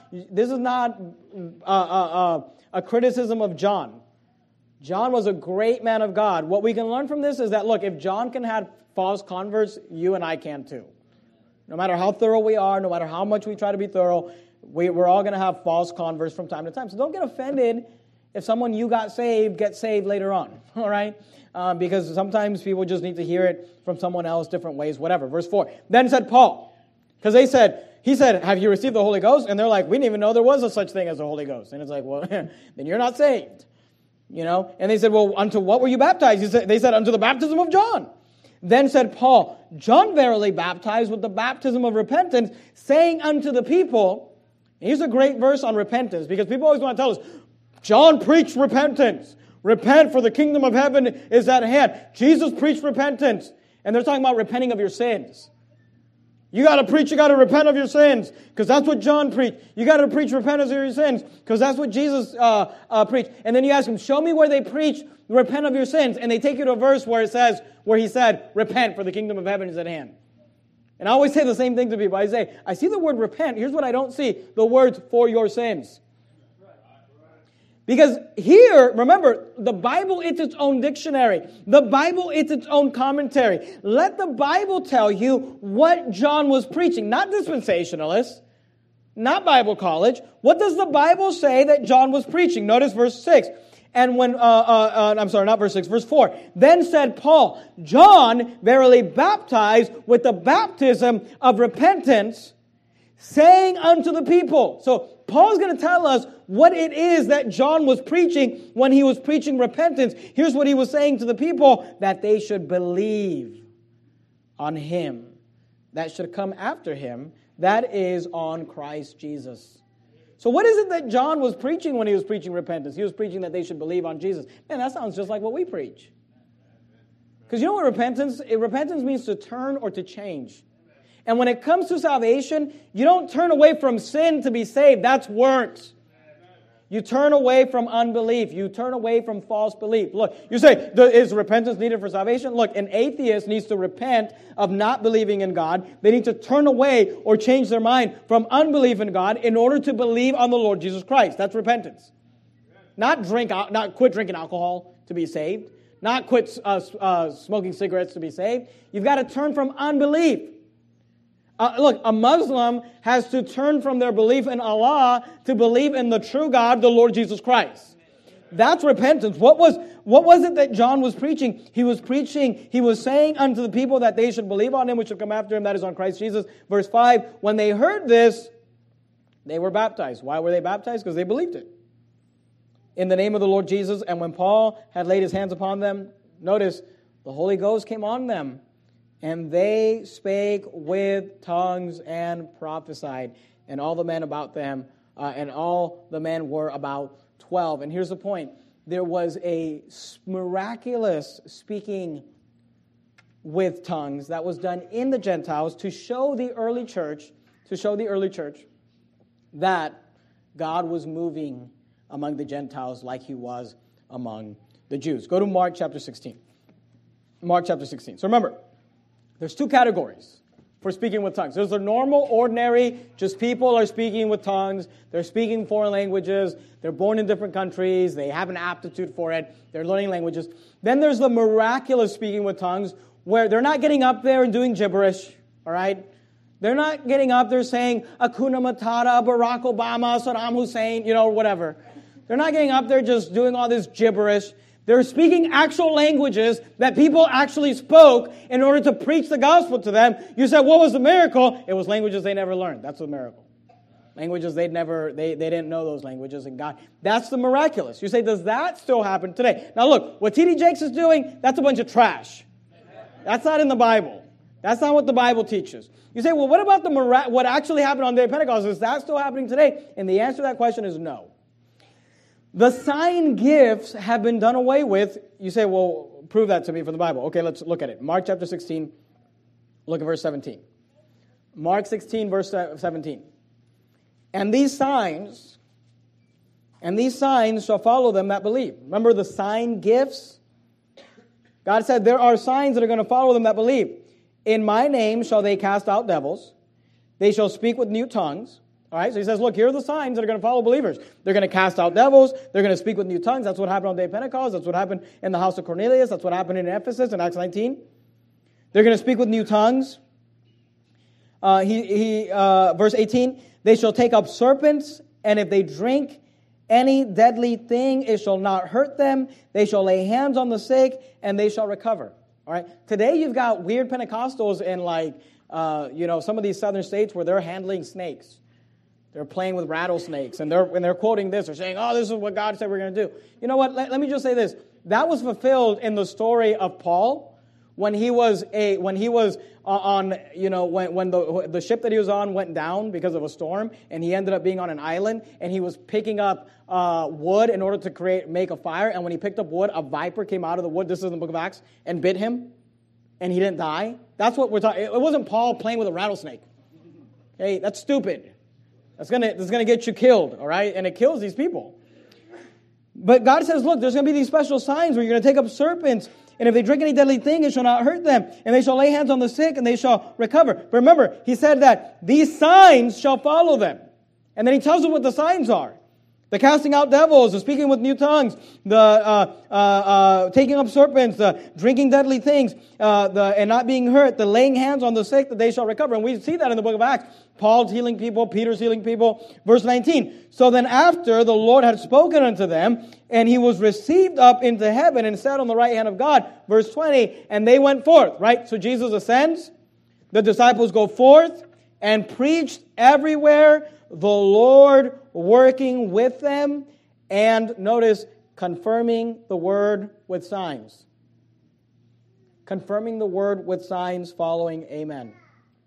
a criticism of John. John was a great man of God. What we can learn from this is that, look, if John can have false converts, you and I can too. No matter how thorough we are, no matter how much we try to be thorough, we're all going to have false converts from time to time. So don't get offended if someone you got saved gets saved later on, all right? Because sometimes people just need to hear it from someone else, different ways, whatever. Verse 4, then said Paul, because he said, have you received the Holy Ghost? And they're like, we didn't even know there was a such thing as the Holy Ghost. And it's like, well, then you're not saved, you know? And they said, well, unto what were you baptized? They said, unto the baptism of John. Then said Paul, John verily baptized with the baptism of repentance, saying unto the people, and here's a great verse on repentance, because people always want to tell us, John preached repentance. Repent, for the kingdom of heaven is at hand. Jesus preached repentance. And they're talking about repenting of your sins. You got to preach, you got to repent of your sins, because that's what John preached. You got to preach repentance of your sins, because that's what Jesus preached. And then you ask them, show me where they preach repent of your sins. And they take you to a verse where he said, repent, for the kingdom of heaven is at hand. And I always say the same thing to people. I say, I see the word repent. Here's what I don't see. The words for your sins. Because here, remember, the Bible is its own dictionary. The Bible is its own commentary. Let the Bible tell you what John was preaching. Not dispensationalists, not Bible college. What does the Bible say that John was preaching? Notice verse 6. And when, not verse 6, verse 4. Then said Paul, John verily baptized with the baptism of repentance, saying unto the people. So Paul's going to tell us what it is that John was preaching when he was preaching repentance. Here's what he was saying to the people, that they should believe on him that should come after him, that is on Christ Jesus. So what is it that John was preaching when he was preaching repentance? He was preaching that they should believe on Jesus. Man, that sounds just like what we preach. Because you know what repentance? Repentance means to turn or to change. And when it comes to salvation, you don't turn away from sin to be saved. That's works. You turn away from unbelief. You turn away from false belief. Look, you say, is repentance needed for salvation? Look, an atheist needs to repent of not believing in God. They need to turn away or change their mind from unbelief in God in order to believe on the Lord Jesus Christ. That's repentance. Not quit drinking alcohol to be saved. Not quit smoking cigarettes to be saved. You've got to turn from unbelief. Look, a Muslim has to turn from their belief in Allah to believe in the true God, the Lord Jesus Christ. That's repentance. What was it that John was preaching? He was saying unto the people that they should believe on him, which should come after him, that is on Christ Jesus. Verse 5, when they heard this, they were baptized. Why were they baptized? Because they believed it. In the name of the Lord Jesus, and when Paul had laid his hands upon them, notice, the Holy Ghost came on them. And they spake with tongues and prophesied. And all the men about them, and all the men were about 12. And here's the point. There was a miraculous speaking with tongues that was done in the Gentiles to show the early church, that God was moving among the Gentiles like he was among the Jews. Go to Mark chapter 16. Mark chapter 16. So remember, there's two categories for speaking with tongues. There's the normal, ordinary, just people are speaking with tongues. They're speaking foreign languages. They're born in different countries. They have an aptitude for it. They're learning languages. Then there's the miraculous speaking with tongues where they're not getting up there and doing gibberish, all right? They're not getting up there saying, Hakuna Matata, Barack Obama, Saddam Hussein, whatever. They're not getting up there just doing all this gibberish. They're speaking actual languages that people actually spoke in order to preach the gospel to them. You said, what was the miracle? It was languages they never learned. That's the miracle. Languages they didn't know those languages in God. That's the miraculous. You say, does that still happen today? Now look, what T.D. Jakes is doing, that's a bunch of trash. That's not in the Bible. That's not what the Bible teaches. You say, well, what about what actually happened on the day of Pentecost? Is that still happening today? And the answer to that question is no. The sign gifts have been done away with. You say, well, prove that to me from the Bible. Okay, let's look at it. Mark chapter 16, look at verse 17. Mark 16, verse 17. And these signs shall follow them that believe. Remember the sign gifts? God said there are signs that are going to follow them that believe. In my name shall they cast out devils. They shall speak with new tongues. All right, so he says, look, here are the signs that are going to follow believers. They're going to cast out devils. They're going to speak with new tongues. That's what happened on the day of Pentecost. That's what happened in the house of Cornelius. That's what happened in Ephesus in Acts 19. They're going to speak with new tongues. Verse 18, they shall take up serpents, and if they drink any deadly thing, it shall not hurt them. They shall lay hands on the sick, and they shall recover. All right. Today you've got weird Pentecostals in some of these southern states where they're handling snakes. They're playing with rattlesnakes, and they're quoting this. They're saying, "Oh, this is what God said we're going to do." You know what? Let me just say this. That was fulfilled in the story of Paul when the ship that he was on went down because of a storm, and he ended up being on an island, and he was picking up wood in order to make a fire. And when he picked up wood, a viper came out of the wood. This is in the book of Acts, and bit him, and he didn't die. That's what we're talking. It wasn't Paul playing with a rattlesnake. Hey, that's stupid. That's gonna get you killed, all right? And it kills these people. But God says, look, there's going to be these special signs where you're going to take up serpents, and if they drink any deadly thing, it shall not hurt them. And they shall lay hands on the sick, and they shall recover. But remember, he said that these signs shall follow them. And then he tells them what the signs are. The casting out devils, the speaking with new tongues, the taking up serpents, the drinking deadly things, and not being hurt, the laying hands on the sick that they shall recover. And we see that in the book of Acts. Paul's healing people, Peter's healing people. Verse 19. So then after the Lord had spoken unto them, and he was received up into heaven and sat on the right hand of God. Verse 20. And they went forth, right? So Jesus ascends. The disciples go forth and preached everywhere, the Lord working with them, and notice, confirming the word with signs. Confirming the word with signs following amen.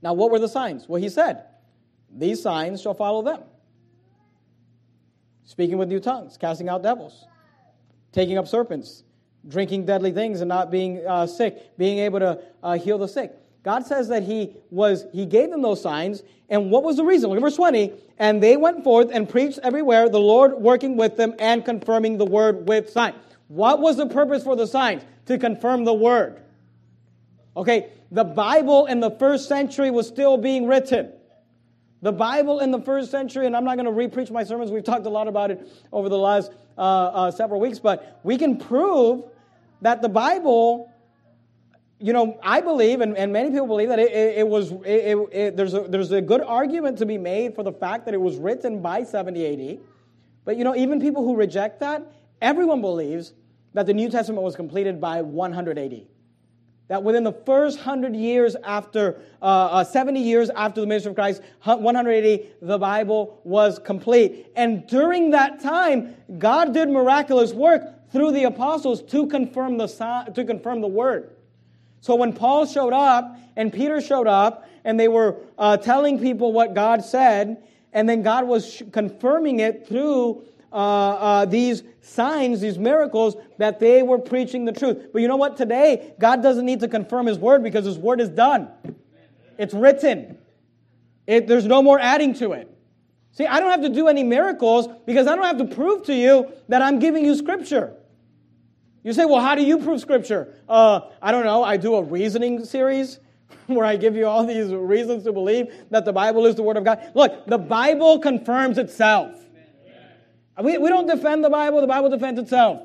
Now, what were the signs? Well, he said, these signs shall follow them. Speaking with new tongues, casting out devils, taking up serpents, drinking deadly things and not being sick, being able to heal the sick. God says that he gave them those signs. And what was the reason? Look at verse 20. And they went forth and preached everywhere, the Lord working with them and confirming the word with signs. What was the purpose for the signs? To confirm the word. Okay, the Bible in the first century was still being written. The Bible in the first century, and I'm not going to re-preach my sermons. We've talked a lot about it over the last several weeks, but we can prove that the Bible, I believe, and many people believe that there's a good argument to be made for the fact that it was written by 70 AD. But, even people who reject that, everyone believes that the New Testament was completed by 100 AD. That within the first 100 years after, 70 years after the ministry of Christ, 100 AD, the Bible was complete. And during that time, God did miraculous work through the apostles to confirm the word. So when Paul showed up and Peter showed up and they were telling people what God said, and then God was confirming it through these signs, these miracles, that they were preaching the truth. But you know what? Today, God doesn't need to confirm His word because His word is done. It's written. There's no more adding to it. See, I don't have to do any miracles because I don't have to prove to you that I'm giving you Scripture. You say, well, how do you prove Scripture? I don't know. I do a reasoning series where I give you all these reasons to believe that the Bible is the Word of God. Look, the Bible confirms itself. We don't defend the Bible defends itself.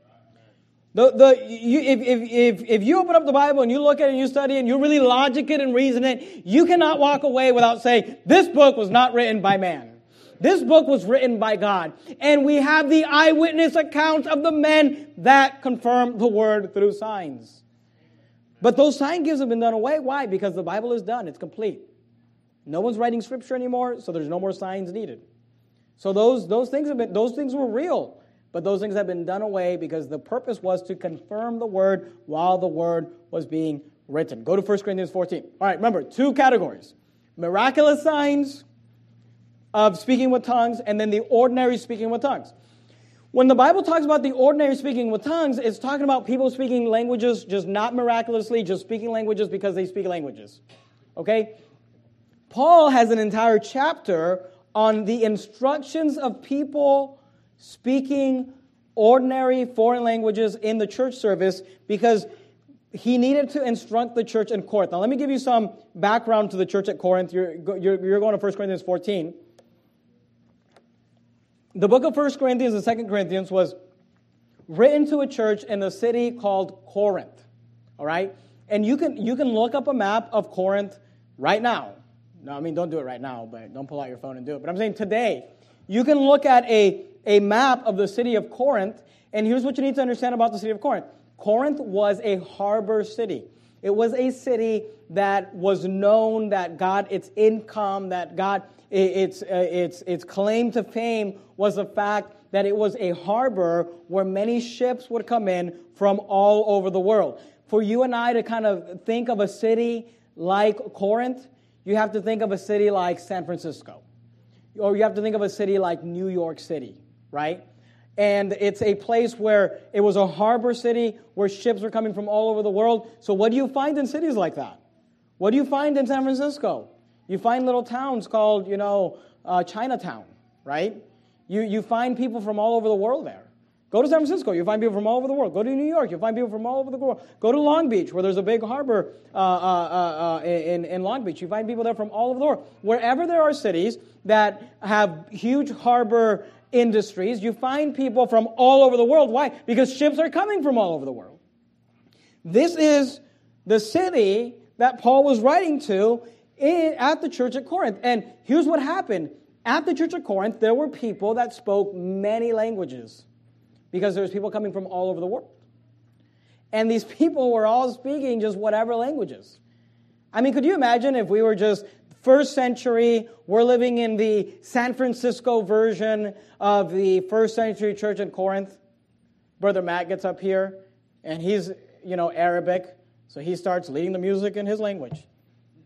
If you open up the Bible and you look at it and you study it and you really logic it and reason it, you cannot walk away without saying, this book was not written by man. This book was written by God. And we have the eyewitness accounts of the men that confirm the word through signs. But those sign gifts have been done away. Why? Because the Bible is done. It's complete. No one's writing Scripture anymore, so there's no more signs needed. So those things were real, but those things have been done away because the purpose was to confirm the word while the word was being written. Go to 1 Corinthians 14. All right, remember, 2 categories. Miraculous signs of speaking with tongues, and then the ordinary speaking with tongues. When the Bible talks about the ordinary speaking with tongues, it's talking about people speaking languages, just not miraculously, just speaking languages because they speak languages. Okay? Paul has an entire chapter on the instructions of people speaking ordinary foreign languages in the church service because he needed to instruct the church in Corinth. Now, let me give you some background to the church at Corinth. You're going to 1 Corinthians 14. The book of 1 Corinthians and 2 Corinthians was written to a church in a city called Corinth. All right? And you can look up a map of Corinth right now. No, I mean, don't do it right now, but don't pull out your phone and do it. But I'm saying today, you can look at a map of the city of Corinth, and here's what you need to understand about the city of Corinth. Corinth was a harbor city. It was a city that was known, that got its income, that got its claim to fame was the fact that it was a harbor where many ships would come in from all over the world. For you and I to kind of think of a city like Corinth, you have to think of a city like San Francisco. Or you have to think of a city like New York City, right? And it's a place where it was a harbor city where ships were coming from all over the world. So what do you find in cities like that? What do you find in San Francisco? You find little towns called, Chinatown, right? You find people from all over the world there. Go to San Francisco, you find people from all over the world. Go to New York, you find people from all over the world. Go to Long Beach, where there's a big harbor in Long Beach. You find people there from all over the world. Wherever there are cities that have huge harbor industries, you find people from all over the world. Why? Because ships are coming from all over the world. This is the city that Paul was writing to at the church at Corinth. And here's what happened. At the church at Corinth, there were people that spoke many languages, because there's people coming from all over the world. And these people were all speaking just whatever languages. I mean, could you imagine if we were just first century, we're living in the San Francisco version of the first century church in Corinth? Brother Matt gets up here, and he's, Arabic, so he starts leading the music in his language.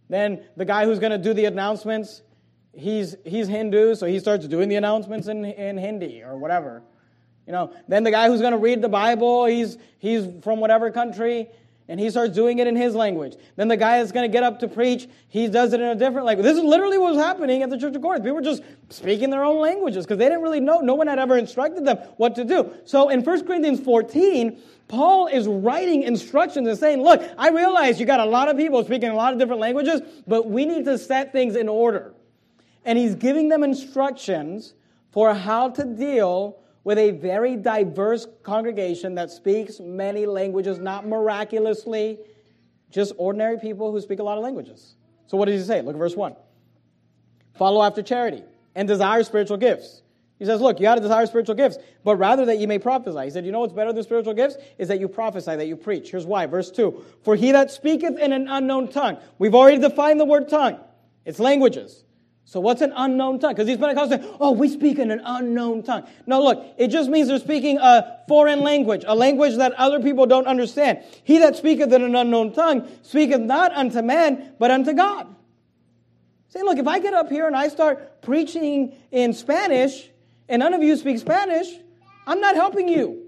Then the guy who's going to do the announcements, he's Hindu, so he starts doing the announcements in Hindi or whatever. Then the guy who's going to read the Bible, he's from whatever country, and he starts doing it in his language. Then the guy that's going to get up to preach, he does it in a different language. This is literally what was happening at the Church of Corinth. People were just speaking their own languages because they didn't really know. No one had ever instructed them what to do. So in 1 Corinthians 14, Paul is writing instructions and saying, look, I realize you got a lot of people speaking a lot of different languages, but we need to set things in order. And he's giving them instructions for how to deal with a very diverse congregation that speaks many languages, not miraculously, just ordinary people who speak a lot of languages. So what does he say? Look at verse 1. Follow after charity and desire spiritual gifts. He says, look, you got to desire spiritual gifts, but rather that you may prophesy. He said, you know what's better than spiritual gifts? Is that you prophesy, that you preach. Here's why. Verse 2. For he that speaketh in an unknown tongue. We've already defined the word tongue. It's languages. So what's an unknown tongue? Because these Pentecostals say, oh, we speak in an unknown tongue. No, look, it just means they're speaking a foreign language, a language that other people don't understand. He that speaketh in an unknown tongue speaketh not unto man, but unto God. Say, look, if I get up here and I start preaching in Spanish, and none of you speak Spanish, I'm not helping you.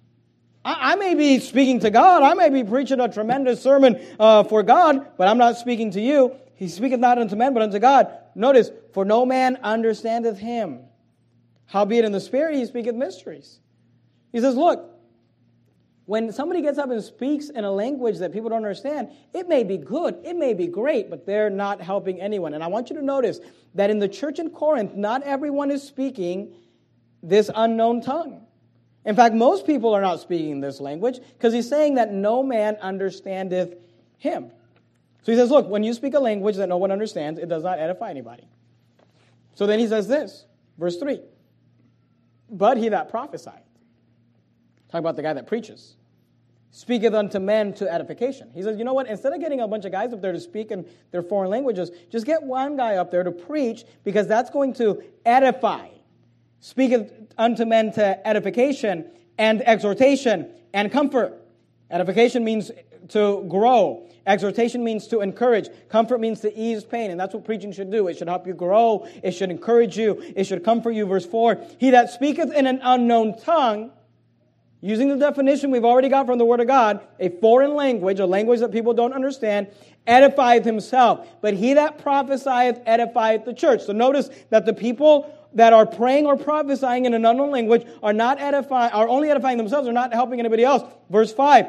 I may be speaking to God. I may be preaching a tremendous sermon for God, but I'm not speaking to you. He speaketh not unto men, but unto God. Notice, for no man understandeth him. Howbeit in the Spirit he speaketh mysteries. He says, look, when somebody gets up and speaks in a language that people don't understand, it may be good, it may be great, but they're not helping anyone. And I want you to notice that in the church in Corinth, not everyone is speaking this unknown tongue. In fact, most people are not speaking this language because he's saying that no man understandeth him. So he says, look, when you speak a language that no one understands, it does not edify anybody. So then he says this, verse 3. But he that prophesied, talk about the guy that preaches, speaketh unto men to edification. He says, you know what, instead of getting a bunch of guys up there to speak in their foreign languages, just get one guy up there to preach because that's going to edify. Speaketh unto men to edification and exhortation and comfort. Edification means to grow. Exhortation means to encourage. Comfort means to ease pain. And that's what preaching should do. It should help you grow. It should encourage you. It should comfort you. Verse 4, he that speaketh in an unknown tongue, using the definition we've already got from the Word of God, a foreign language, a language that people don't understand, edifieth himself. But he that prophesieth edifieth the church. So notice that the people that are praying or prophesying in an unknown language are only edifying themselves, are not helping anybody else. Verse 5,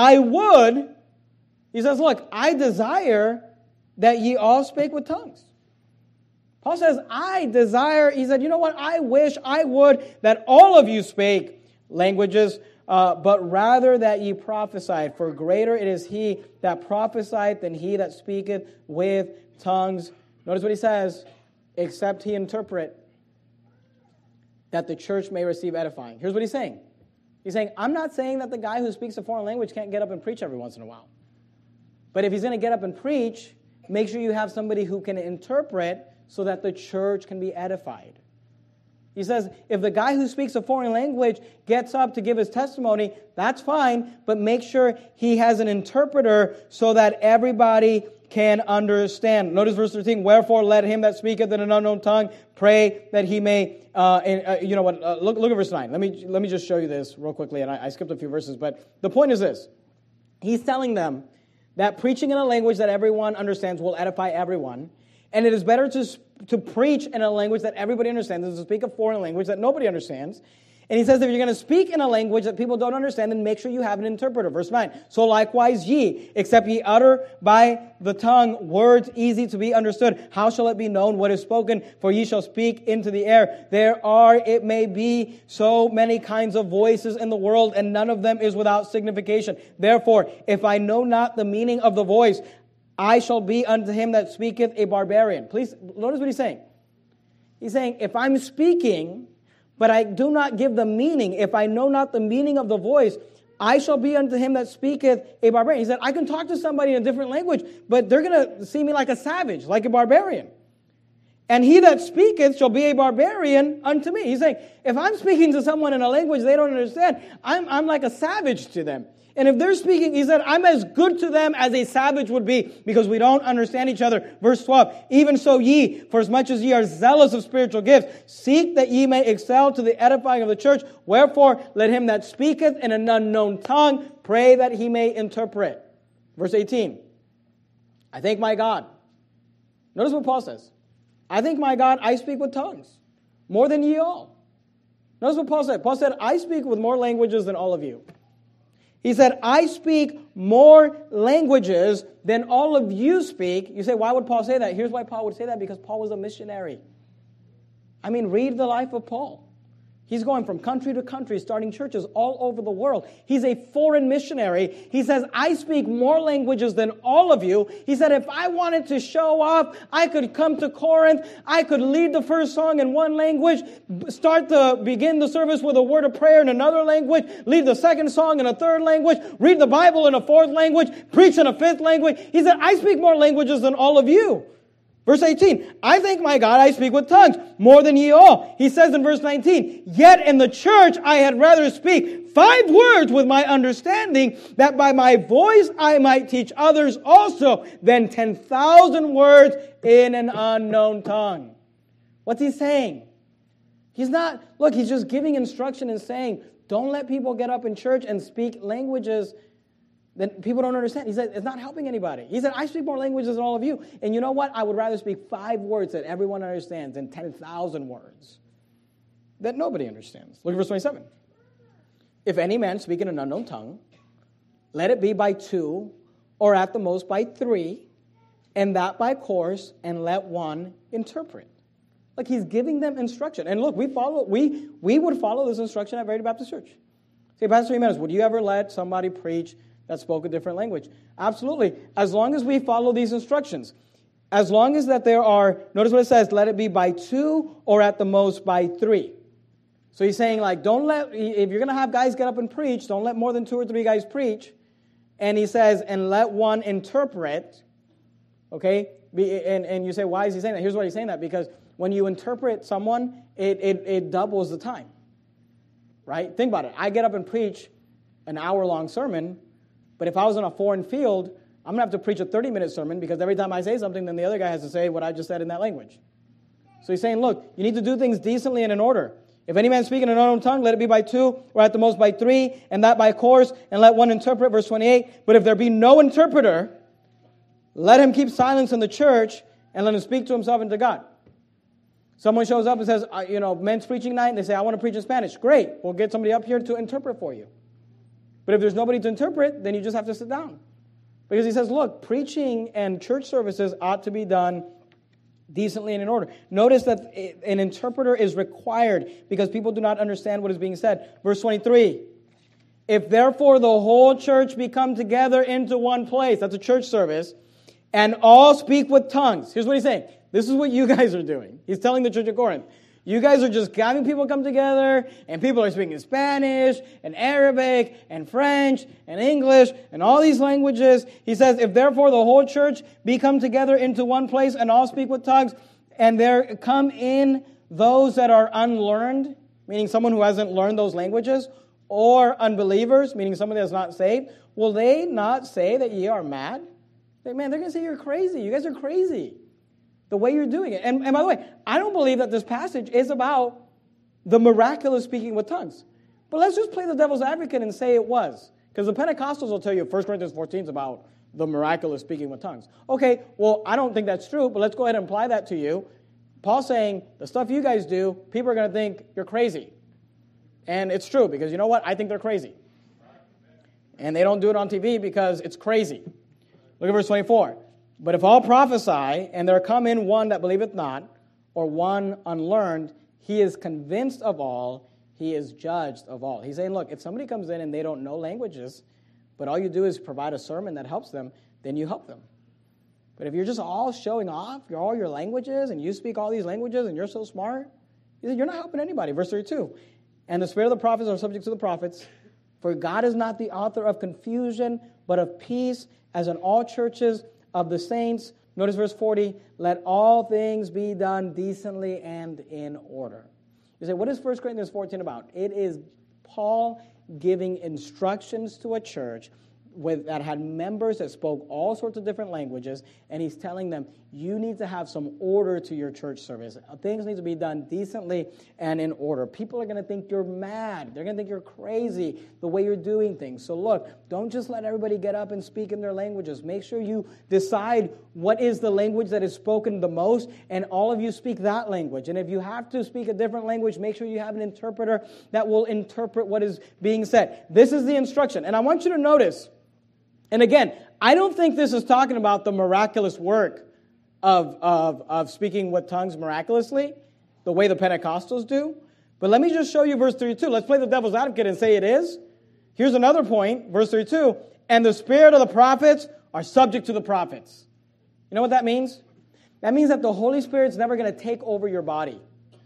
he says, look, I desire that ye all spake with tongues. Paul says, he said, you know what, I wish I would that all of you spake languages, but rather that ye prophesied. For greater it is he that prophesieth than he that speaketh with tongues. Notice what he says, except he interpret, that the church may receive edifying. Here's what he's saying. He's saying, I'm not saying that the guy who speaks a foreign language can't get up and preach every once in a while. But if he's going to get up and preach, make sure you have somebody who can interpret so that the church can be edified. He says, if the guy who speaks a foreign language gets up to give his testimony, that's fine, but make sure he has an interpreter so that everybody can understand. Notice verse 13, wherefore let him that speaketh in an unknown tongue pray that he may, look at verse 9. Let me just show you this real quickly, and I skipped a few verses, but the point is this. He's telling them that preaching in a language that everyone understands will edify everyone, and it is better to preach in a language that everybody understands than to speak a foreign language that nobody understands. And he says, if you're going to speak in a language that people don't understand, then make sure you have an interpreter. Verse 9, so likewise ye, except ye utter by the tongue words easy to be understood, how shall it be known what is spoken? For ye shall speak into the air. There are, it may be, so many kinds of voices in the world, and none of them is without signification. Therefore, if I know not the meaning of the voice, I shall be unto him that speaketh a barbarian. Please, notice what he's saying. He's saying, if I'm speaking, but I do not give the meaning, if I know not the meaning of the voice, I shall be unto him that speaketh a barbarian. He said, I can talk to somebody in a different language, but they're going to see me like a savage, like a barbarian. And he that speaketh shall be a barbarian unto me. He's saying, if I'm speaking to someone in a language they don't understand, I'm like a savage to them. And if they're speaking, he said, I'm as good to them as a savage would be, because we don't understand each other. Verse 12, even so ye, for as much as ye are zealous of spiritual gifts, seek that ye may excel to the edifying of the church. Wherefore, let him that speaketh in an unknown tongue pray that he may interpret. Verse 18, I thank my God. Notice what Paul says. I thank my God, I speak with tongues, more than ye all. Notice what Paul said. Paul said, I speak with more languages than all of you. He said, I speak more languages than all of you speak. You say, why would Paul say that? Here's why Paul would say that, because Paul was a missionary. I mean, read the life of Paul. He's going from country to country, starting churches all over the world. He's a foreign missionary. He says, I speak more languages than all of you. He said, if I wanted to show off, I could come to Corinth. I could lead the first song in one language, begin the service with a word of prayer in another language, lead the second song in a third language, read the Bible in a fourth language, preach in a fifth language. He said, I speak more languages than all of you. Verse 18, I thank my God I speak with tongues, more than ye all. He says in verse 19, yet in the church I had rather speak 5 words with my understanding, that by my voice I might teach others also, than 10,000 words in an unknown tongue. What's he saying? He's just giving instruction and saying, don't let people get up in church and speak languages that people don't understand. He said, it's not helping anybody. He said, I speak more languages than all of you. And you know what? I would rather speak 5 words that everyone understands than 10,000 words that nobody understands. Look at verse 27. If any man speak in an unknown tongue, let it be by 2, or at the most by 3, and that by course, and let one interpret. Like, he's giving them instruction. And look, we would follow this instruction at Verity Baptist Church. Say, Pastor Jimenez, would you ever let somebody preach that spoke a different language? Absolutely. As long as we follow these instructions. As long as that there are, notice what it says, let it be by 2 or at the most by 3. So he's saying, like, if you're going to have guys get up and preach, don't let more than 2 or 3 guys preach. And he says, and let one interpret. Okay? And you say, why is he saying that? Here's why he's saying that. Because when you interpret someone, it doubles the time. Right? Think about it. I get up and preach an hour-long sermon, but if I was in a foreign field, I'm going to have to preach a 30-minute sermon, because every time I say something, then the other guy has to say what I just said in that language. So he's saying, look, you need to do things decently and in order. If any man speak in an unknown tongue, let it be by 2, or at the most by 3, and that by course, and let one interpret. Verse 28, but if there be no interpreter, let him keep silence in the church, and let him speak to himself and to God. Someone shows up and says, men's preaching night, and they say, I want to preach in Spanish. Great, we'll get somebody up here to interpret for you. But if there's nobody to interpret, then you just have to sit down. Because he says, look, preaching and church services ought to be done decently and in order. Notice that an interpreter is required because people do not understand what is being said. Verse 23, if therefore the whole church be come together into one place, that's a church service, and all speak with tongues. Here's what he's saying. This is what you guys are doing. He's telling the church of Corinth. You guys are just having people come together, and people are speaking Spanish, and Arabic, and French, and English, and all these languages. He says, if therefore the whole church be come together into one place, and all speak with tongues, and there come in those that are unlearned, meaning someone who hasn't learned those languages, or unbelievers, meaning somebody that's not saved, will they not say that ye are mad? Man, they're going to say you're crazy. You guys are crazy. The way you're doing it. And by the way, I don't believe that this passage is about the miraculous speaking with tongues. But let's just play the devil's advocate and say it was. Because the Pentecostals will tell you 1 Corinthians 14 is about the miraculous speaking with tongues. Okay, well, I don't think that's true, but let's go ahead and apply that to you. Paul's saying, the stuff you guys do, people are going to think you're crazy. And it's true, because you know what? I think they're crazy. And they don't do it on TV because it's crazy. Look at verse 24. But if all prophesy, and there come in one that believeth not, or one unlearned, he is convinced of all, he is judged of all. He's saying, look, if somebody comes in and they don't know languages, but all you do is provide a sermon that helps them, then you help them. But if you're just all showing off all your languages, and you speak all these languages, and you're so smart, you're not helping anybody. Verse 32, and the spirit of the prophets are subject to the prophets, for God is not the author of confusion, but of peace, as in all churches of the saints. Notice verse 40, let all things be done decently and in order. You say, what is 1 Corinthians 14 about? It is Paul giving instructions to a church that had members that spoke all sorts of different languages, and he's telling them, you need to have some order to your church service. Things need to be done decently and in order. People are going to think you're mad. They're going to think you're crazy the way you're doing things. So look, don't just let everybody get up and speak in their languages. Make sure you decide what is the language that is spoken the most, and all of you speak that language. And if you have to speak a different language, make sure you have an interpreter that will interpret what is being said. This is the instruction. And I want you to notice, and again, I don't think this is talking about the miraculous work of speaking with tongues miraculously, the way the Pentecostals do. But let me just show you verse 32. Let's play the devil's advocate and say it is. Here's another point, verse 32. And the spirit of the prophets are subject to the prophets. You know what that means? That means that the Holy Spirit's never going to take over your body.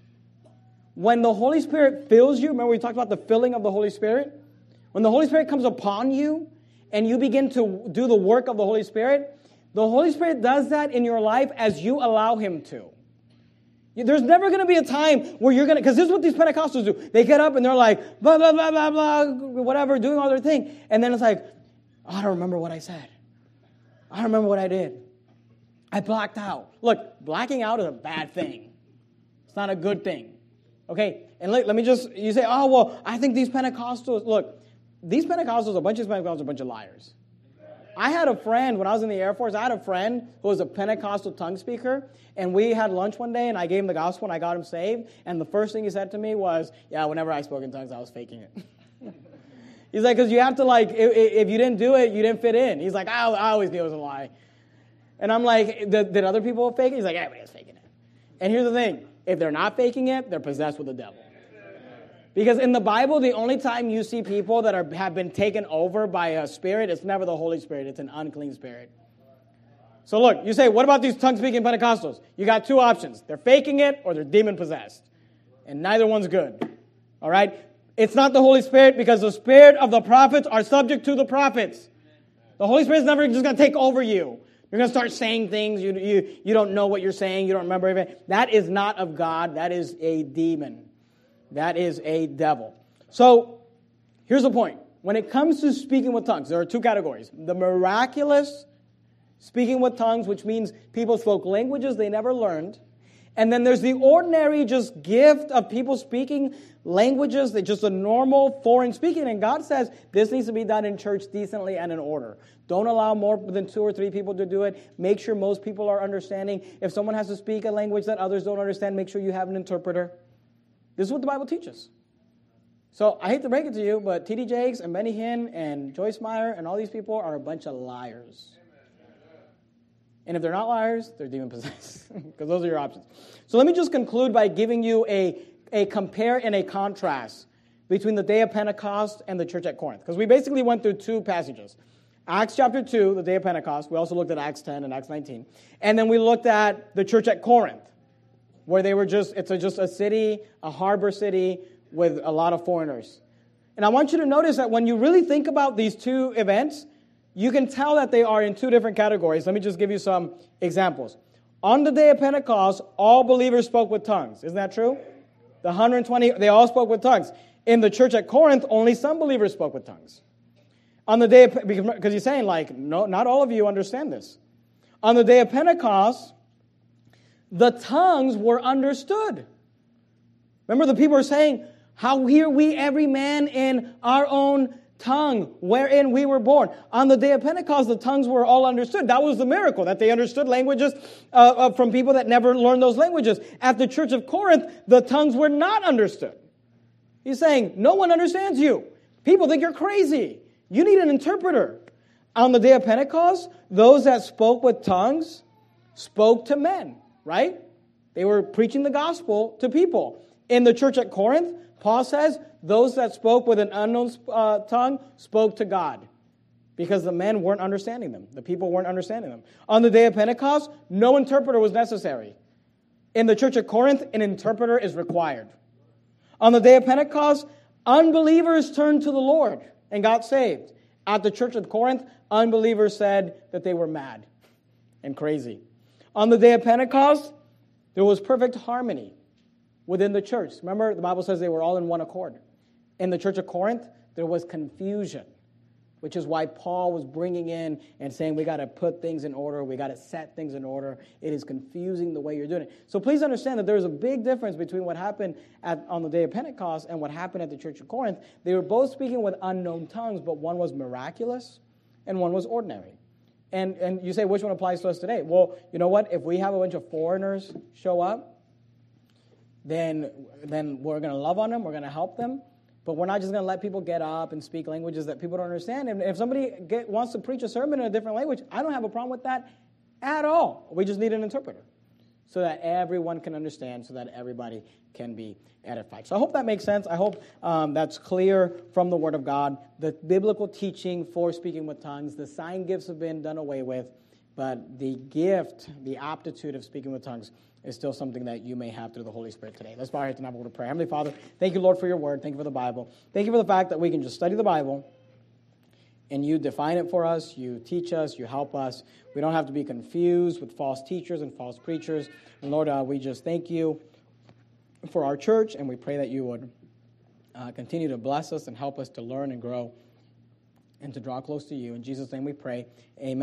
When the Holy Spirit fills you, remember we talked about the filling of the Holy Spirit? When the Holy Spirit comes upon you, and you begin to do the work of the Holy Spirit does that in your life as you allow Him to. There's never going to be a time where you're going to, because this is what these Pentecostals do. They get up and they're like, blah, blah, blah, blah, blah, whatever, doing all their thing. And then it's like, I don't remember what I said. I don't remember what I did. I blacked out. Look, blacking out is a bad thing. It's not a good thing. Okay? And let me just, you say, oh, well, I think these Pentecostals, look, these Pentecostals, a bunch of Pentecostals are a bunch of liars. I had a friend, when I was in the Air Force, I had a friend who was a Pentecostal tongue speaker, and we had lunch one day, and I gave him the gospel, and I got him saved, and the first thing he said to me was, yeah, whenever I spoke in tongues, I was faking it. He's like, because you have to, like, if you didn't do it, you didn't fit in. He's like, I always knew it was a lie. And I'm like, did other people fake it? He's like, everybody's faking it. And here's the thing. If they're not faking it, they're possessed with the devil. Because in the Bible, the only time you see people that have been taken over by a spirit, it's never the Holy Spirit. It's an unclean spirit. So look, you say, what about these tongue-speaking Pentecostals? You got two options. They're faking it or they're demon-possessed. And neither one's good. All right? It's not the Holy Spirit because the spirit of the prophets are subject to the prophets. The Holy Spirit's never just going to take over you. You're going to start saying things. You don't know what you're saying. You don't remember everything. That is not of God. That is a demon. That is a devil. So, here's the point. When it comes to speaking with tongues, there are two categories. The miraculous speaking with tongues, which means people spoke languages they never learned. And then there's the ordinary just gift of people speaking languages, that just a normal foreign speaking. And God says this needs to be done in church decently and in order. Don't allow more than 2 or 3 people to do it. Make sure most people are understanding. If someone has to speak a language that others don't understand, make sure you have an interpreter. This is what the Bible teaches. So I hate to break it to you, but T.D. Jakes and Benny Hinn and Joyce Meyer and all these people are a bunch of liars. And if they're not liars, they're demon-possessed. Because those are your options. So let me just conclude by giving you a compare and a contrast between the day of Pentecost and the church at Corinth. Because we basically went through 2 passages. Acts chapter 2, the day of Pentecost. We also looked at Acts 10 and Acts 19. And then we looked at the church at Corinth, where they were just a city, a harbor city with a lot of foreigners. And I want you to notice that when you really think about these 2 events, you can tell that they are in 2 different categories. Let me just give you some examples. On the day of Pentecost, all believers spoke with tongues. Isn't that true? The 120, they all spoke with tongues. In the church at Corinth, only some believers spoke with tongues. On the day of, because he's saying, like, no, not all of you understand this. On the day of Pentecost, the tongues were understood. Remember, the people were saying, how hear we every man in our own tongue wherein we were born. On the day of Pentecost, the tongues were all understood. That was the miracle, that they understood languages from people that never learned those languages. At the church of Corinth, the tongues were not understood. He's saying, no one understands you. People think you're crazy. You need an interpreter. On the day of Pentecost, those that spoke with tongues spoke to men, right? They were preaching the gospel to people. In the church at Corinth, Paul says, those that spoke with an unknown tongue spoke to God, because the men weren't understanding them. The people weren't understanding them. On the day of Pentecost, no interpreter was necessary. In the church at Corinth, an interpreter is required. On the day of Pentecost, unbelievers turned to the Lord and got saved. At the church at Corinth, unbelievers said that they were mad and crazy. On the day of Pentecost, there was perfect harmony within the church. Remember, the Bible says they were all in one accord. In the church of Corinth, there was confusion, which is why Paul was bringing in and saying, we got to put things in order, we got to set things in order. It is confusing the way you're doing it. So please understand that there's a big difference between what happened on the day of Pentecost and what happened at the church of Corinth. They were both speaking with unknown tongues, but one was miraculous and one was ordinary. And you say, which one applies to us today? Well, you know what? If we have a bunch of foreigners show up, then we're going to love on them, we're going to help them. But we're not just going to let people get up and speak languages that people don't understand. And if somebody wants to preach a sermon in a different language, I don't have a problem with that at all. We just need an interpreter so that everyone can understand, so that everybody can be edified. So I hope that makes sense. I hope that's clear from the Word of God. The biblical teaching for speaking with tongues, the sign gifts have been done away with, but the gift, the aptitude of speaking with tongues is still something that you may have through the Holy Spirit today. Let's bow our heads and have a word of prayer. Heavenly Father, thank you, Lord, for your word. Thank you for the Bible. Thank you for the fact that we can just study the Bible and you define it for us, you teach us, you help us. We don't have to be confused with false teachers and false preachers. And Lord, we just thank you for our church, and we pray that you would continue to bless us and help us to learn and grow and to draw close to you. In Jesus' name we pray, amen.